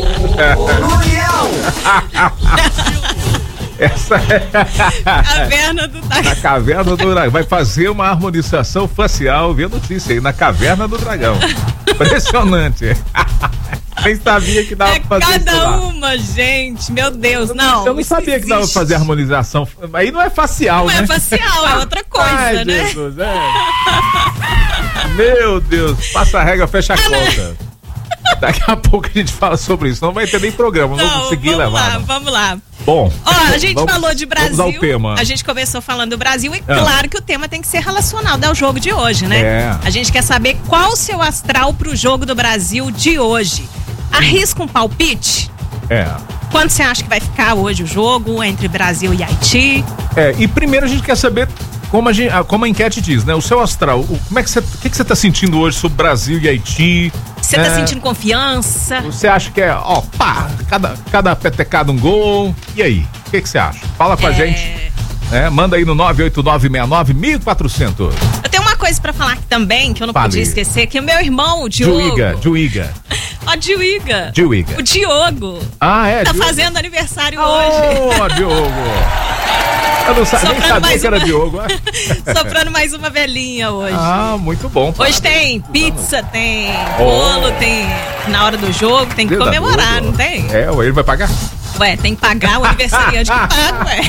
[SPEAKER 14] Essa é
[SPEAKER 25] Caverna do Dragão.
[SPEAKER 14] na Caverna do Dragão. Vai fazer uma harmonização facial, vê a notícia aí, na Caverna do Dragão. Impressionante. Nem sabia que dava
[SPEAKER 25] É
[SPEAKER 14] pra fazer isso
[SPEAKER 25] cada
[SPEAKER 14] lá.
[SPEAKER 25] uma, gente. Meu Deus, não.
[SPEAKER 14] Eu não
[SPEAKER 25] isso
[SPEAKER 14] sabia que dava pra
[SPEAKER 25] existe.
[SPEAKER 14] fazer harmonização. Aí não é facial,
[SPEAKER 25] Não
[SPEAKER 14] né?
[SPEAKER 25] é facial, é outra coisa,
[SPEAKER 14] Ai,
[SPEAKER 25] né?
[SPEAKER 14] Jesus, é. Meu Deus, passa a regra, fecha a conta.
[SPEAKER 6] Daqui a pouco a gente fala sobre isso. Não vai ter nem programa, não, não vou conseguir
[SPEAKER 25] vamos
[SPEAKER 6] levar.
[SPEAKER 25] Lá, vamos lá.
[SPEAKER 6] Bom.
[SPEAKER 25] Ó, a gente
[SPEAKER 6] vamos,
[SPEAKER 25] falou de Brasil.
[SPEAKER 6] Vamos ao tema.
[SPEAKER 25] A gente começou falando do Brasil e
[SPEAKER 6] ah.
[SPEAKER 25] claro que o tema tem que ser relacionado ao jogo de hoje, né?
[SPEAKER 6] É.
[SPEAKER 25] A gente quer saber qual o seu astral pro jogo do Brasil de hoje. Arrisca um palpite?
[SPEAKER 6] É.
[SPEAKER 25] Quanto você acha que vai ficar hoje o jogo entre Brasil e Haiti?
[SPEAKER 6] É, e primeiro a gente quer saber como a, gente, como a enquete diz, né? O seu astral, o, como é que você, o que, que você tá sentindo hoje sobre Brasil e Haiti?
[SPEAKER 25] Você
[SPEAKER 6] é,
[SPEAKER 25] tá sentindo confiança?
[SPEAKER 6] Você acha que é, ó, pá, cada, cada petecada um gol? E aí? O que, que você acha? Fala com é... a gente. É, manda aí no nove oito nove seis nove um quatro zero zero.
[SPEAKER 25] Eu tenho uma coisa pra falar aqui também, que eu não
[SPEAKER 6] Fale.
[SPEAKER 25] podia esquecer, que o meu irmão, o Diogo...
[SPEAKER 6] Juíga, Juíga.
[SPEAKER 25] Ó, Diogo.
[SPEAKER 6] Diogo.
[SPEAKER 25] O Diogo.
[SPEAKER 6] Ah, é?
[SPEAKER 25] Tá
[SPEAKER 6] Diogo.
[SPEAKER 25] fazendo aniversário
[SPEAKER 6] oh,
[SPEAKER 25] hoje.
[SPEAKER 6] Ó, Diogo. Eu não sabia, nem sabia que era
[SPEAKER 25] uma...
[SPEAKER 6] Diogo.
[SPEAKER 25] Soprando mais uma velhinha hoje.
[SPEAKER 6] Ah, muito bom.
[SPEAKER 25] Hoje tem pizza, tem bolo, oh. tem na hora do jogo, tem que comemorar, não tem?
[SPEAKER 6] É, ele vai pagar?
[SPEAKER 25] Ué, tem que pagar o aniversariante que paga, ué.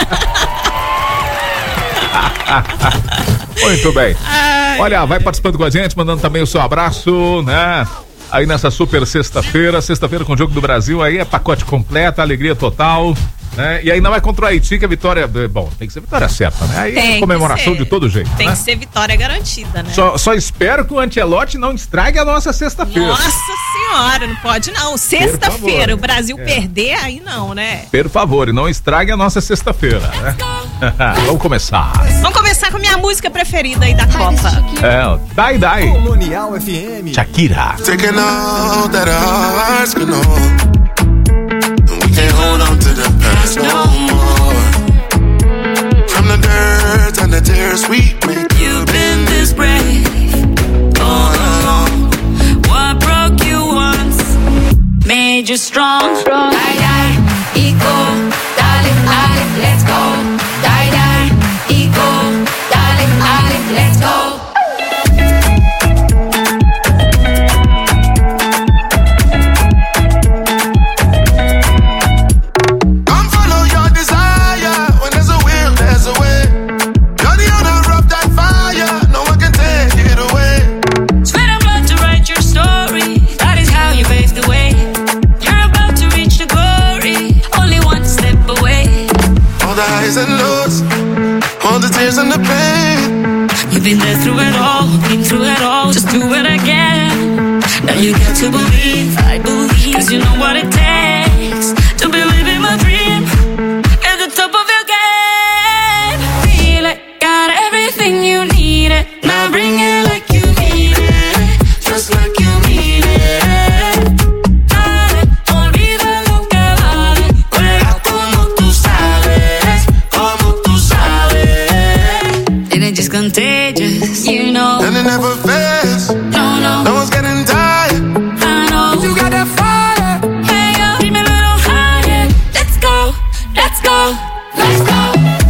[SPEAKER 6] Muito bem.
[SPEAKER 25] Ai,
[SPEAKER 6] Olha, vai participando com a gente, mandando também o seu abraço, né? Aí nessa super sexta-feira, sexta-feira com o Jogo do Brasil, aí é pacote completo, alegria total, né? E aí não é contra o Haiti que a vitória, bom, tem que ser vitória certa, né? Aí
[SPEAKER 25] tem
[SPEAKER 6] é comemoração de todo jeito,
[SPEAKER 25] Tem
[SPEAKER 6] né?
[SPEAKER 25] que ser vitória garantida, né?
[SPEAKER 6] Só, só espero que o Ancelotti não estrague a nossa sexta-feira.
[SPEAKER 25] Nossa senhora, não pode não. Sexta-feira, o Brasil é. perder, aí não, né?
[SPEAKER 6] Por favor, não estrague a nossa sexta-feira, né? Vamos começar.
[SPEAKER 25] Vamos começar com a minha música preferida aí da Copa.
[SPEAKER 6] É, Dai Dai.
[SPEAKER 11] Colonial F M.
[SPEAKER 6] Shakira.
[SPEAKER 20] Taking all that our hearts can hold. We can't hold on to the past no more. From the dirt and the tears we make.
[SPEAKER 18] You've been this brave all along. What broke you once made you strong. Dai dai, ego, darling, darling, let's go. Dai dai, ego, darling, darling, let's go.
[SPEAKER 20] And lows, all the tears and the pain.
[SPEAKER 18] You've been there through it all, been through it all, just do it again. Now you got to believe, I believe, cause you know what it takes to believe in my dream. At the top of your game, feel it, got everything you need it. Now bring it like you mean it, just like you mean it. Just contagious, you know.
[SPEAKER 20] And it never fails.
[SPEAKER 18] No, no.
[SPEAKER 20] No one's getting tired.
[SPEAKER 18] I know.
[SPEAKER 20] You got that fire.
[SPEAKER 18] Hey, yo, keep me a little higher. Let's go, let's go, let's go.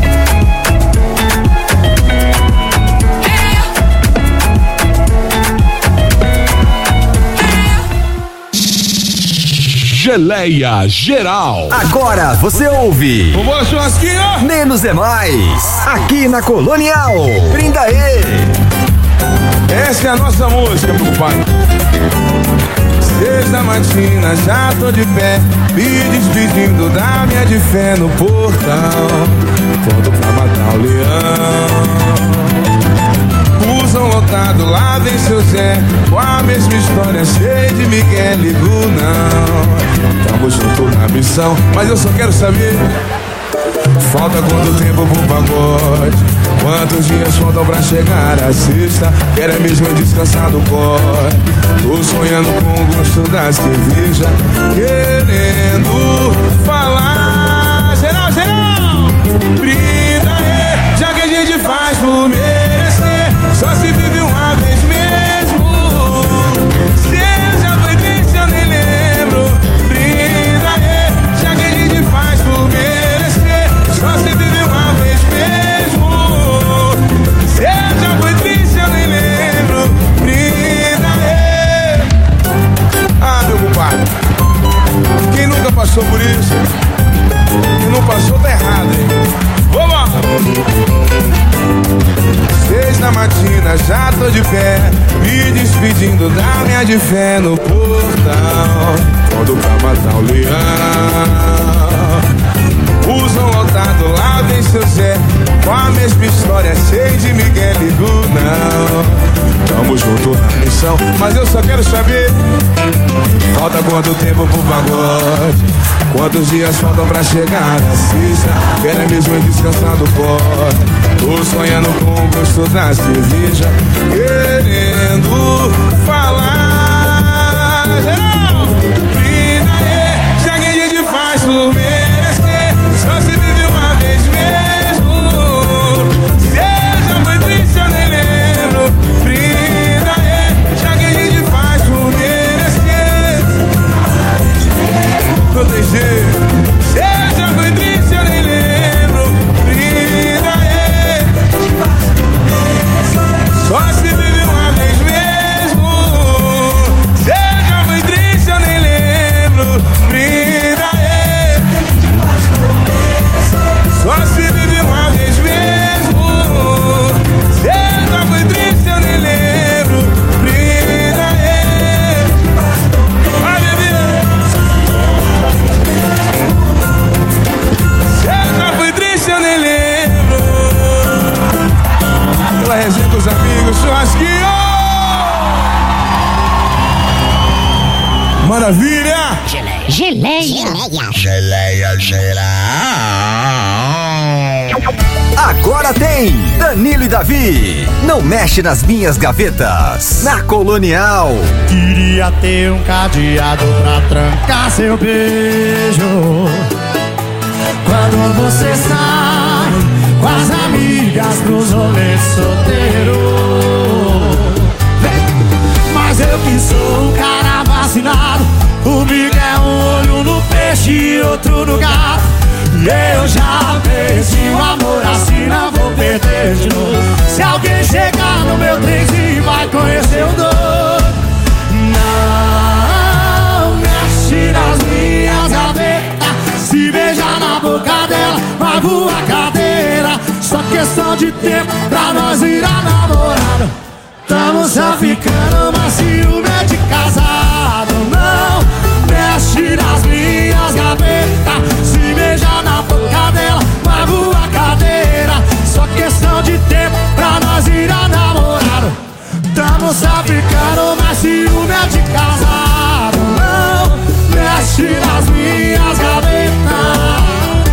[SPEAKER 14] Geleia Geral.
[SPEAKER 11] Agora você ouve.
[SPEAKER 5] Vambora, churrasquinho!
[SPEAKER 11] Menos é mais. Aqui na Colonial. Brinda aí.
[SPEAKER 5] Essa é a nossa música, meu pai. Seis da matina, já tô de pé, me despedindo da minha de fé no portão. Pronto pra matar o leão. Busão lotado, lá vem seu Zé, com a mesma história, cheia de Miguel, ligo não. Tamo junto na missão, mas eu só quero saber, falta quanto tempo pro pagode? Quantos dias faltam pra chegar a sexta? Quero é mesmo descansar do corre. Tô sonhando com o gosto da cerveja, querendo falar. Geral, geral! Brinda aí, já que a gente faz por merecer. Só se vive uma vez mesmo. Se já foi triste, eu nem lembro. Brinda aí, já que a gente faz por merecer. Só se vive uma vez mesmo. Se já foi triste, eu nem lembro. Brinda aí. Ah, meu compadre, quem nunca passou por isso? Quem não passou tá errado, hein? Vamos! desvindo da minha de fé no portal. Quando pra matar o leão. Usam lotado, lá vem seu Zé, com a mesma história, cheio de Miguel e não. Tamo junto na missão, mas eu só quero saber, falta quanto tempo pro pagode? Quantos dias faltam pra chegar na sexta? Quero mesmo descansar do pó. Tô sonhando com o gosto da cerveja, querendo falar. Brinda aí, já que a gente faz por merecer, só se vive uma vez mesmo. Seja foi triste, eu nem lembro. Brinda aí, já que a gente faz por merecer. Proteger. Seja foi triste, eu nem lembro. Brinda aí, só se vive uma vez mesmo. Seja foi triste, eu nem lembro. Brinda aí, só se vive uma vez mesmo. Seja foi triste, eu nem lembro. Brinda aí, vai beber. Seja foi triste, eu nem lembro. Pela resenha com os amigos, churrasquinho. Maravilha!
[SPEAKER 8] Geleia.
[SPEAKER 11] Geleia, geleia. Agora tem Danilo e Davi. Não mexe nas minhas gavetas. Na Colonial.
[SPEAKER 9] Queria ter um cadeado pra trancar seu beijo. Quando você sai com as amigas pros rolês solteiro. Mas eu que sou um cara vacinado, comigo é um olho no peixe e outro no gato. E eu já perdi o amor assim, não vou perder de novo. Se alguém chegar no meu trenzinho vai conhecer o doido. Não mexe nas minhas gavetas, se beijar na boca dela vai voar cadeira. Só questão de tempo pra nós virar namorado. Tamo só ficando, mas ciúme é de casado. Não mexe nas minhas gavetas, se beijar na boca dela vai voar cadeira. Só questão de tempo pra nós virar namorado. Tamo só ficando, mas ciúme é de casado. Não mexe nas minhas gavetas.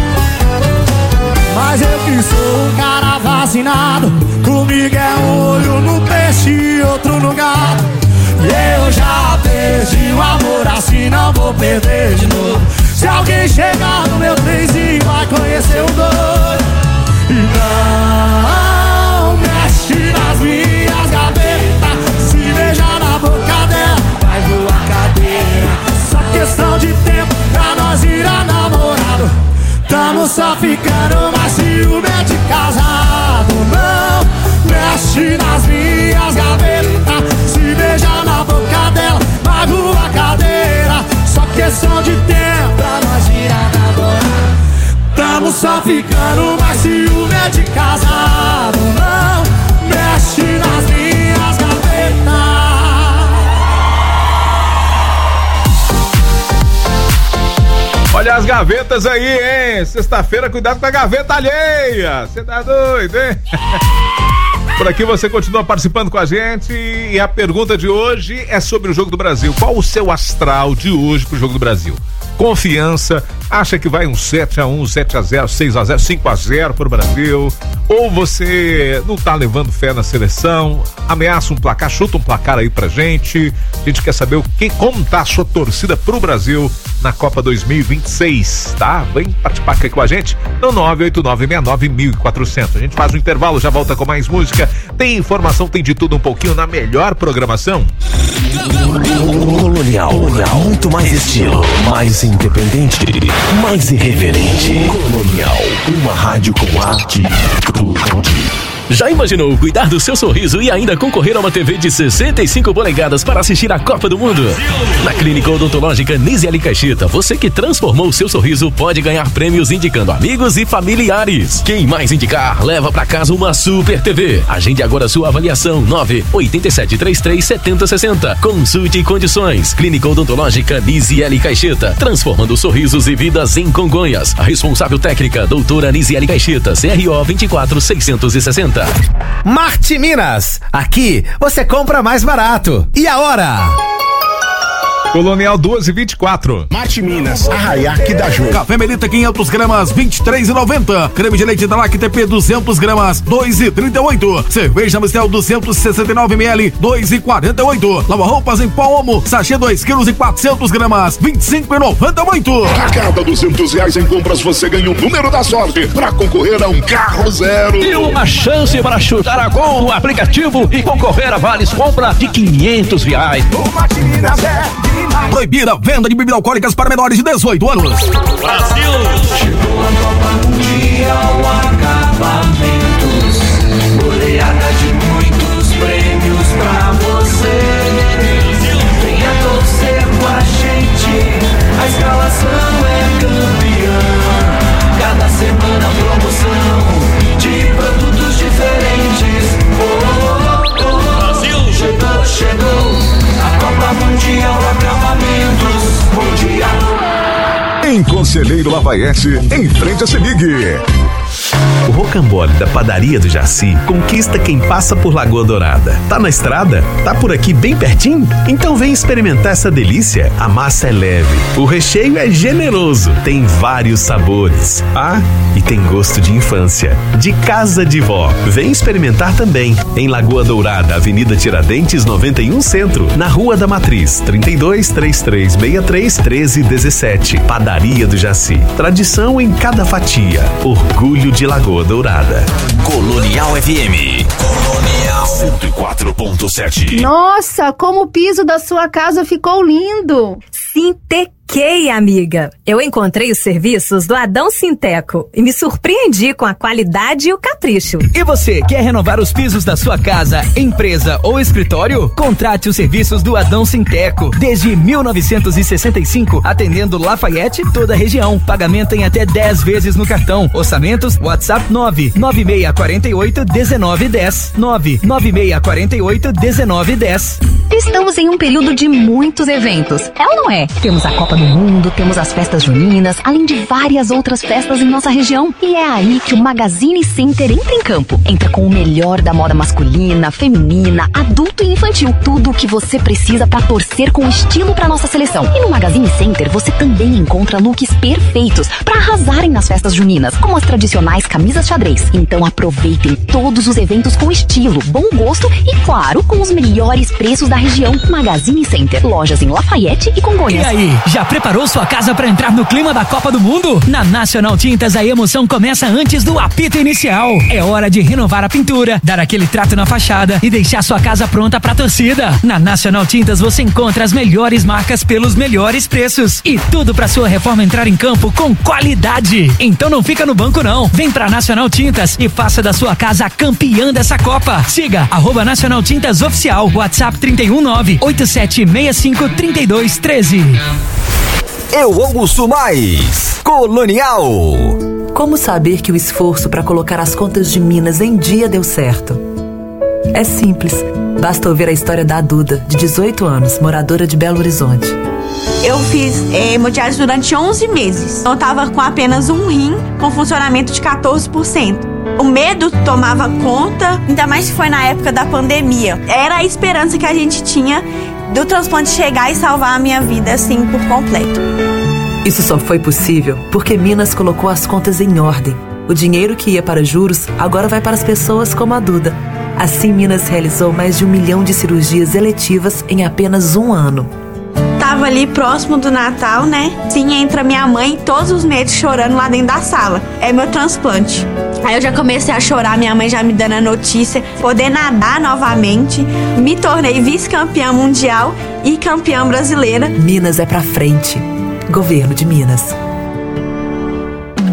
[SPEAKER 9] Mas eu que sou um cara vacinado, comigo é um olho no peixe e outro no gato. E eu já perdi o amor assim, não vou perder de novo. Se alguém chegar no meu trenzinho vai conhecer o doido. E não mexe nas minhas gavetas, se beijar na boca dela vai voar cadeira. Só questão de tempo pra nós virar namorado. Tamo só ficando, mas ciúme é de casado. Não mexe nas minhas gavetas, se beijar na boca dela vai voar cadeira. Só questão de tempo pra nós virar namorado. Tamo só ficando, mas ciúme é de casado. Não mexe nas minhas gavetas.
[SPEAKER 6] Olha as gavetas aí, hein? Sexta-feira, cuidado com a gaveta alheia. Você tá doido, hein? Por aqui você continua participando com a gente e a pergunta de hoje é sobre o Jogo do Brasil. Qual o seu astral de hoje pro Jogo do Brasil? Confiança, acha que vai um sete a um, sete a zero, seis a zero, cinco a zero pro Brasil? Ou você não tá levando fé na seleção? Ameaça um placar, chuta um placar aí pra gente. A gente quer saber o que, como tá a sua torcida pro Brasil na Copa dois mil e vinte e seis, tá? Vem participar aqui com a gente no nove oito nove, seis nove, um quatro zero zero. A gente faz um intervalo, já volta com mais música. Tem informação, tem de tudo um pouquinho na melhor programação.
[SPEAKER 22] Colonial, Colonial, muito mais estilo, mais independente, mais irreverente. Colonial, uma rádio com arte, tudo.
[SPEAKER 24] Já imaginou cuidar do seu sorriso e ainda concorrer a uma T V de sessenta e cinco polegadas para assistir a Copa do Mundo? Na Clínica Odontológica Nisiele Caixeta, você que transformou o seu sorriso pode ganhar prêmios indicando amigos e familiares. Quem mais indicar, leva para casa uma Super T V. Agende agora sua avaliação nove oito sete três três sete zero seis zero. Consulte condições. Clínica Odontológica Nisiele Caixeta, transformando sorrisos e vidas em Congonhas. A responsável técnica, doutora Nisiele Caixeta, C R O vinte e quatro seiscentos e sessenta.
[SPEAKER 13] Marte Minas, aqui você compra mais barato. E a hora?
[SPEAKER 6] Colonial doze e vinte e quatro.
[SPEAKER 8] Marte Minas, Arraiaque da Ju.
[SPEAKER 10] Café Melita quinhentos gramas, vinte e três e noventa. Creme de leite da Lacta P duzentos gramas, dois e trinta e oito. Cerveja Mistel duzentos e sessenta e nove mililitros, dois e quarenta e oito. Lava roupas em pó Omo, sachê dois quilos e quatrocentos gramas, vinte e cinco e noventa e oito.
[SPEAKER 8] A cada duzentos reais em compras você ganha o número da sorte para concorrer a um carro zero.
[SPEAKER 15] E uma chance para chutar a gol no aplicativo e concorrer a vales compra de quinhentos reais.
[SPEAKER 8] O Marte Minas é
[SPEAKER 10] proibir a venda de bebidas alcoólicas para menores de dezoito anos.
[SPEAKER 15] Brasil!
[SPEAKER 16] Chegou a Copa Mundial Acabamentos, goleada de muitos prêmios pra você. Venha torcer com a gente, a escalação é campeã. Cada semana promoção de produtos diferentes. Oh, oh, oh. Brasil! Chegou, chegou a Copa Mundial Acabamentos Mundial.
[SPEAKER 14] Em Conselheiro Lafayette, em frente a Semig.
[SPEAKER 17] O rocambole da Padaria do Jaci conquista quem passa por Lagoa Dourada. Tá na estrada? Tá por aqui bem pertinho? Então vem experimentar essa delícia. A massa é leve, o recheio é generoso, tem vários sabores. Ah, e tem gosto de infância, de casa de vó. Vem experimentar também. Em Lagoa Dourada, Avenida Tiradentes noventa e um Centro, na Rua da Matriz, trinta e dois, trinta e três, sessenta e três, treze, dezessete. Padaria do Jaci. Tradição em cada fatia. Orgulho de Lagoa Dourada.
[SPEAKER 22] Colonial F M. Colonial
[SPEAKER 14] cento e quatro ponto sete.
[SPEAKER 26] Nossa, como o piso da sua casa ficou lindo.
[SPEAKER 3] Sintequei, amiga. Eu encontrei os serviços do Adão Sinteco e me surpreendi com a qualidade e o capricho.
[SPEAKER 2] E você, quer renovar os pisos da sua casa, empresa ou escritório? Contrate os serviços do Adão Sinteco. Desde mil novecentos e sessenta e cinco, atendendo Lafayette e toda a região. Pagamento em até dez vezes no cartão. Orçamentos, WhatsApp nove nove seis quatro oito, um nove um zero. nove nove seis quatro oito, um nove um zero.
[SPEAKER 27] Estamos em um período de muitos eventos. É ou não é? Temos a Copa do Mundo, temos as festas juninas, além de várias outras festas em nossa região. E é aí que o Magazine Center entra em campo. Entra com o melhor da moda masculina, feminina, adulto e infantil. Tudo o que você precisa para torcer com estilo para nossa seleção. E no Magazine Center você também encontra looks perfeitos para arrasarem nas festas juninas, como as tradicionais camisas xadrez. Então aproveitem todos os eventos com estilo, bom gosto e, claro, com os melhores preços da região. Magazine Center, lojas em Lafayette e Congonhas.
[SPEAKER 2] E aí, já preparou sua casa para entrar no clima da Copa do Mundo? Na Nacional Tintas a emoção começa antes do apito inicial. É hora de renovar a pintura, dar aquele trato na fachada e deixar sua casa pronta pra torcida. Na Nacional Tintas você encontra as melhores marcas pelos melhores preços e tudo pra sua reforma entrar em campo com qualidade. Então não fica no banco não, vem pra Nacional Tintas e faça da sua casa a campeã dessa Copa. Siga arroba Nacional Tintas Oficial, WhatsApp trinta e um nove oito sete seis cinco três dois um três.
[SPEAKER 11] Eu ouço mais Colonial.
[SPEAKER 28] Como saber que o esforço para colocar as contas de Minas em dia deu certo? É simples, basta ouvir a história da Duda, de dezoito anos, moradora de Belo Horizonte.
[SPEAKER 29] Eu fiz é, hemodiálise durante onze meses. Eu tava com apenas um rim com funcionamento de quatorze por cento. O medo tomava conta, ainda mais que foi na época da pandemia. Era a esperança que a gente tinha do transplante chegar e salvar a minha vida, assim, por completo.
[SPEAKER 28] Isso só foi possível porque Minas colocou as contas em ordem. O dinheiro que ia para juros agora vai para as pessoas como a Duda. Assim, Minas realizou mais de um milhão de cirurgias eletivas em apenas um ano.
[SPEAKER 29] Tava ali próximo do Natal, né? Sim, entra minha mãe todos os meses chorando lá dentro da sala. É meu transplante. Aí eu já comecei a chorar, minha mãe já me dando a notícia. Poder nadar novamente. Me tornei vice-campeã mundial e campeã brasileira.
[SPEAKER 28] Minas é pra frente. Governo de Minas.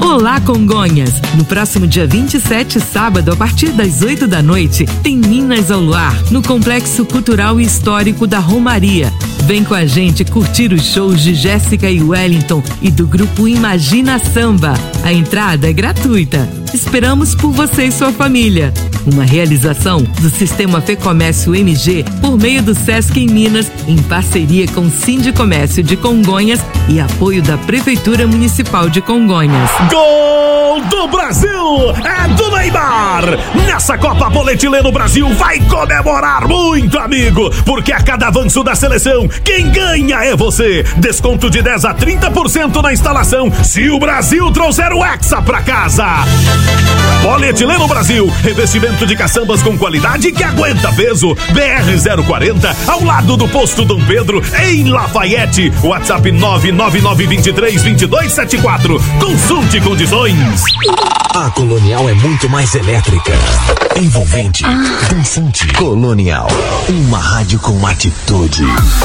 [SPEAKER 28] Olá, Congonhas! No próximo dia vinte e sete, sábado, a partir das oito da noite, tem Minas ao Luar, no Complexo Cultural e Histórico da Romaria. Vem com a gente curtir os shows de Jéssica e Wellington e do grupo Imagina Samba. A entrada é gratuita. Esperamos por você e sua família. Uma realização do Sistema Fê Comércio M G por meio do Sesc em Minas, em parceria com o Sindicomércio de Congonhas e apoio da Prefeitura Municipal de Congonhas.
[SPEAKER 1] Gol do Brasil! É do Neymar! Nessa Copa Polietileno Brasil vai comemorar muito, amigo! Porque a cada avanço da seleção, quem ganha é você! Desconto de dez a trinta por cento na instalação se o Brasil trouxer o Hexa pra casa! Polietileno Brasil, revestimento de caçambas com qualidade que aguenta peso. B R zero quarenta, ao lado do posto Dom Pedro, em Lafayette. WhatsApp nove nove nove dois três dois dois sete quatro. Consulte condições.
[SPEAKER 22] A Colonial é muito mais elétrica, envolvente, dançante. Colonial, uma rádio com atitude.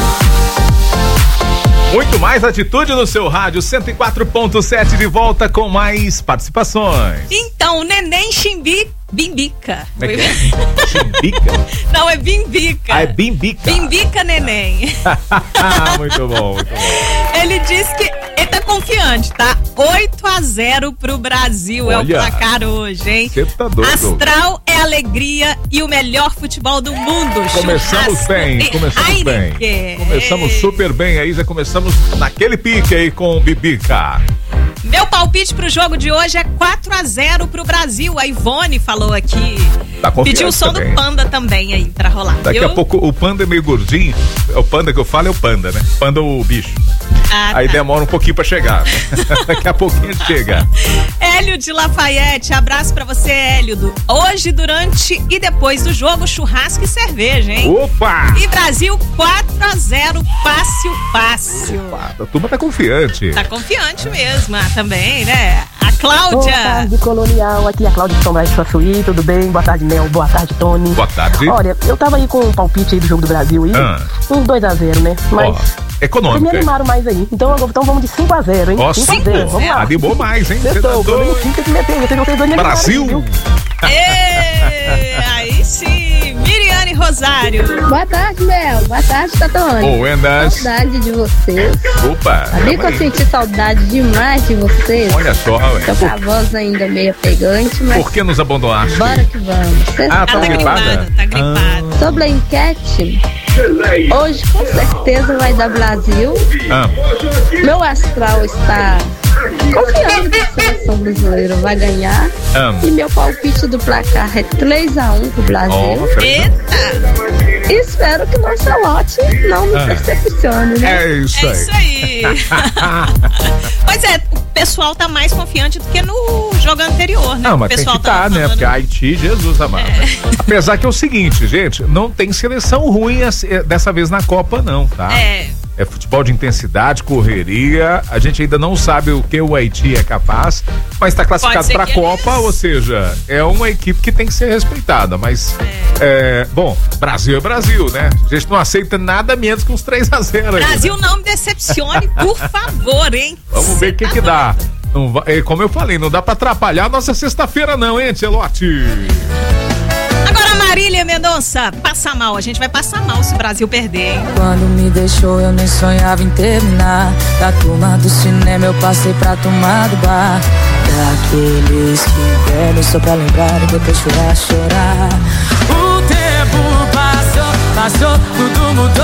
[SPEAKER 6] Muito mais atitude no seu rádio, cento e quatro ponto sete, de volta com mais participações.
[SPEAKER 4] Então, o neném Chimbi, Bimbica.
[SPEAKER 6] Como é que é? Chimbica?
[SPEAKER 4] Não, é Bimbica.
[SPEAKER 6] Ah, é Bimbica.
[SPEAKER 4] Bimbica neném.
[SPEAKER 6] Muito bom, muito bom.
[SPEAKER 4] Ele disse que ele tá confiante, tá? oito a zero pro Brasil. Olha, é o placar hoje, hein?
[SPEAKER 6] Você tá doido.
[SPEAKER 4] Astral é alegria e o melhor futebol do mundo.
[SPEAKER 6] Começamos
[SPEAKER 4] Churrasco
[SPEAKER 6] bem, começamos
[SPEAKER 4] Heineken.
[SPEAKER 6] bem. Começamos super bem aí, já começamos naquele pique aí com o Bibica.
[SPEAKER 4] Meu palpite pro jogo de hoje é quatro a zero pro Brasil. A Ivone falou aqui.
[SPEAKER 6] Tá
[SPEAKER 4] Pediu o som
[SPEAKER 6] também.
[SPEAKER 4] do Panda também aí pra rolar.
[SPEAKER 6] Daqui
[SPEAKER 4] viu?
[SPEAKER 6] a pouco o Panda é meio gordinho. É o Panda que eu falo, é o Panda, né? Panda o bicho.
[SPEAKER 4] Ah,
[SPEAKER 6] aí
[SPEAKER 4] tá.
[SPEAKER 6] demora um pouquinho pra chegar. Daqui a pouquinho chega.
[SPEAKER 4] Hélio de Lafayette, abraço pra você, Hélio. Do- Hoje, durante e depois do jogo, churrasco e cerveja, hein?
[SPEAKER 6] Opa!
[SPEAKER 4] E Brasil quatro a zero, fácil, fácil.
[SPEAKER 6] A turma tá confiante.
[SPEAKER 4] Tá confiante mesmo, ah, também, né? A Cláudia.
[SPEAKER 7] Boa tarde, Colonial. Aqui é a Cláudia de São Brás de Suaçuí. Tudo bem? Boa tarde, Mel. Boa tarde, Tony.
[SPEAKER 6] Boa tarde.
[SPEAKER 7] Olha, eu tava aí com um palpite aí do jogo do Brasil aí.
[SPEAKER 6] Ah.
[SPEAKER 7] Uns dois a zero, né? Mas
[SPEAKER 6] Ó, econômico.
[SPEAKER 7] vocês me animaram mais aí. Então, então vamos de cinco a zero, hein?
[SPEAKER 6] Ó,
[SPEAKER 7] cinco a
[SPEAKER 6] cinco?
[SPEAKER 7] zero. Vamos lá.
[SPEAKER 6] Animou mais, hein? Você tá
[SPEAKER 7] Testou.
[SPEAKER 6] doido.
[SPEAKER 7] Eu cinco que meter. Vocês vocês dois me animaram,
[SPEAKER 6] Brasil.
[SPEAKER 7] viu?
[SPEAKER 4] Ê, aí sim. Miriane Rosário.
[SPEAKER 26] Boa tarde, Mel. Boa tarde, Tatone.
[SPEAKER 6] Ô, Endas.
[SPEAKER 26] Saudade de vocês.
[SPEAKER 6] Opa.
[SPEAKER 26] Sabia que eu senti saudade demais de vocês?
[SPEAKER 6] Olha só, ué.
[SPEAKER 26] Tô com a voz ainda meio pegante, mas
[SPEAKER 6] Por que nos abandonaste?
[SPEAKER 26] bora que vamos. Cês
[SPEAKER 6] Ah, tá
[SPEAKER 26] sabem.
[SPEAKER 6] gripada?
[SPEAKER 4] Tá gripada.
[SPEAKER 26] Sobre a enquete, hoje com certeza vai dar Brasil.
[SPEAKER 6] Ah.
[SPEAKER 26] Meu astral está confiando que a seleção brasileira vai ganhar.
[SPEAKER 6] Ah.
[SPEAKER 26] E meu palpite do placar é três a um pro Brasil.
[SPEAKER 6] Ó,
[SPEAKER 4] Eita!
[SPEAKER 26] E espero que o Marcelotti não me
[SPEAKER 6] Ah.
[SPEAKER 26] decepcione, né?
[SPEAKER 6] É isso
[SPEAKER 4] É
[SPEAKER 6] aí.
[SPEAKER 4] isso aí. Pois é, o pessoal tá mais confiante do que no jogo anterior, né?
[SPEAKER 6] Não,
[SPEAKER 4] O
[SPEAKER 6] mas tem
[SPEAKER 4] pessoal
[SPEAKER 6] que estar,
[SPEAKER 4] tava
[SPEAKER 6] né?
[SPEAKER 4] falando.
[SPEAKER 6] Porque a Haiti, Jesus amado. Apesar que é o seguinte, gente, não tem seleção ruim assim, dessa vez na Copa, não, tá?
[SPEAKER 4] É.
[SPEAKER 6] É futebol de intensidade, correria. A gente ainda não sabe o que o Haiti é capaz, mas está classificado
[SPEAKER 4] ser
[SPEAKER 6] para a
[SPEAKER 4] que
[SPEAKER 6] Copa,
[SPEAKER 4] eles-
[SPEAKER 6] ou seja, é uma equipe que tem que ser respeitada. Mas, é, bom, Brasil é Brasil, né? A gente não aceita nada menos que uns três a zero aí.
[SPEAKER 4] Brasil
[SPEAKER 6] né?
[SPEAKER 4] não me decepcione, por favor, hein?
[SPEAKER 6] Vamos ver o que, que dá. Não vai- é, como eu falei, não dá para atrapalhar a nossa sexta-feira, não, hein, Tchelote?
[SPEAKER 4] Agora, Marília Mendonça, passa mal. A gente vai passar mal se o Brasil perder, hein?
[SPEAKER 12] Quando me deixou eu nem sonhava em terminar. Da turma do cinema eu passei pra turma do bar. Daqueles que bebem só pra lembrar e depois chorar, chorar. O tempo passou, passou, tudo mudou.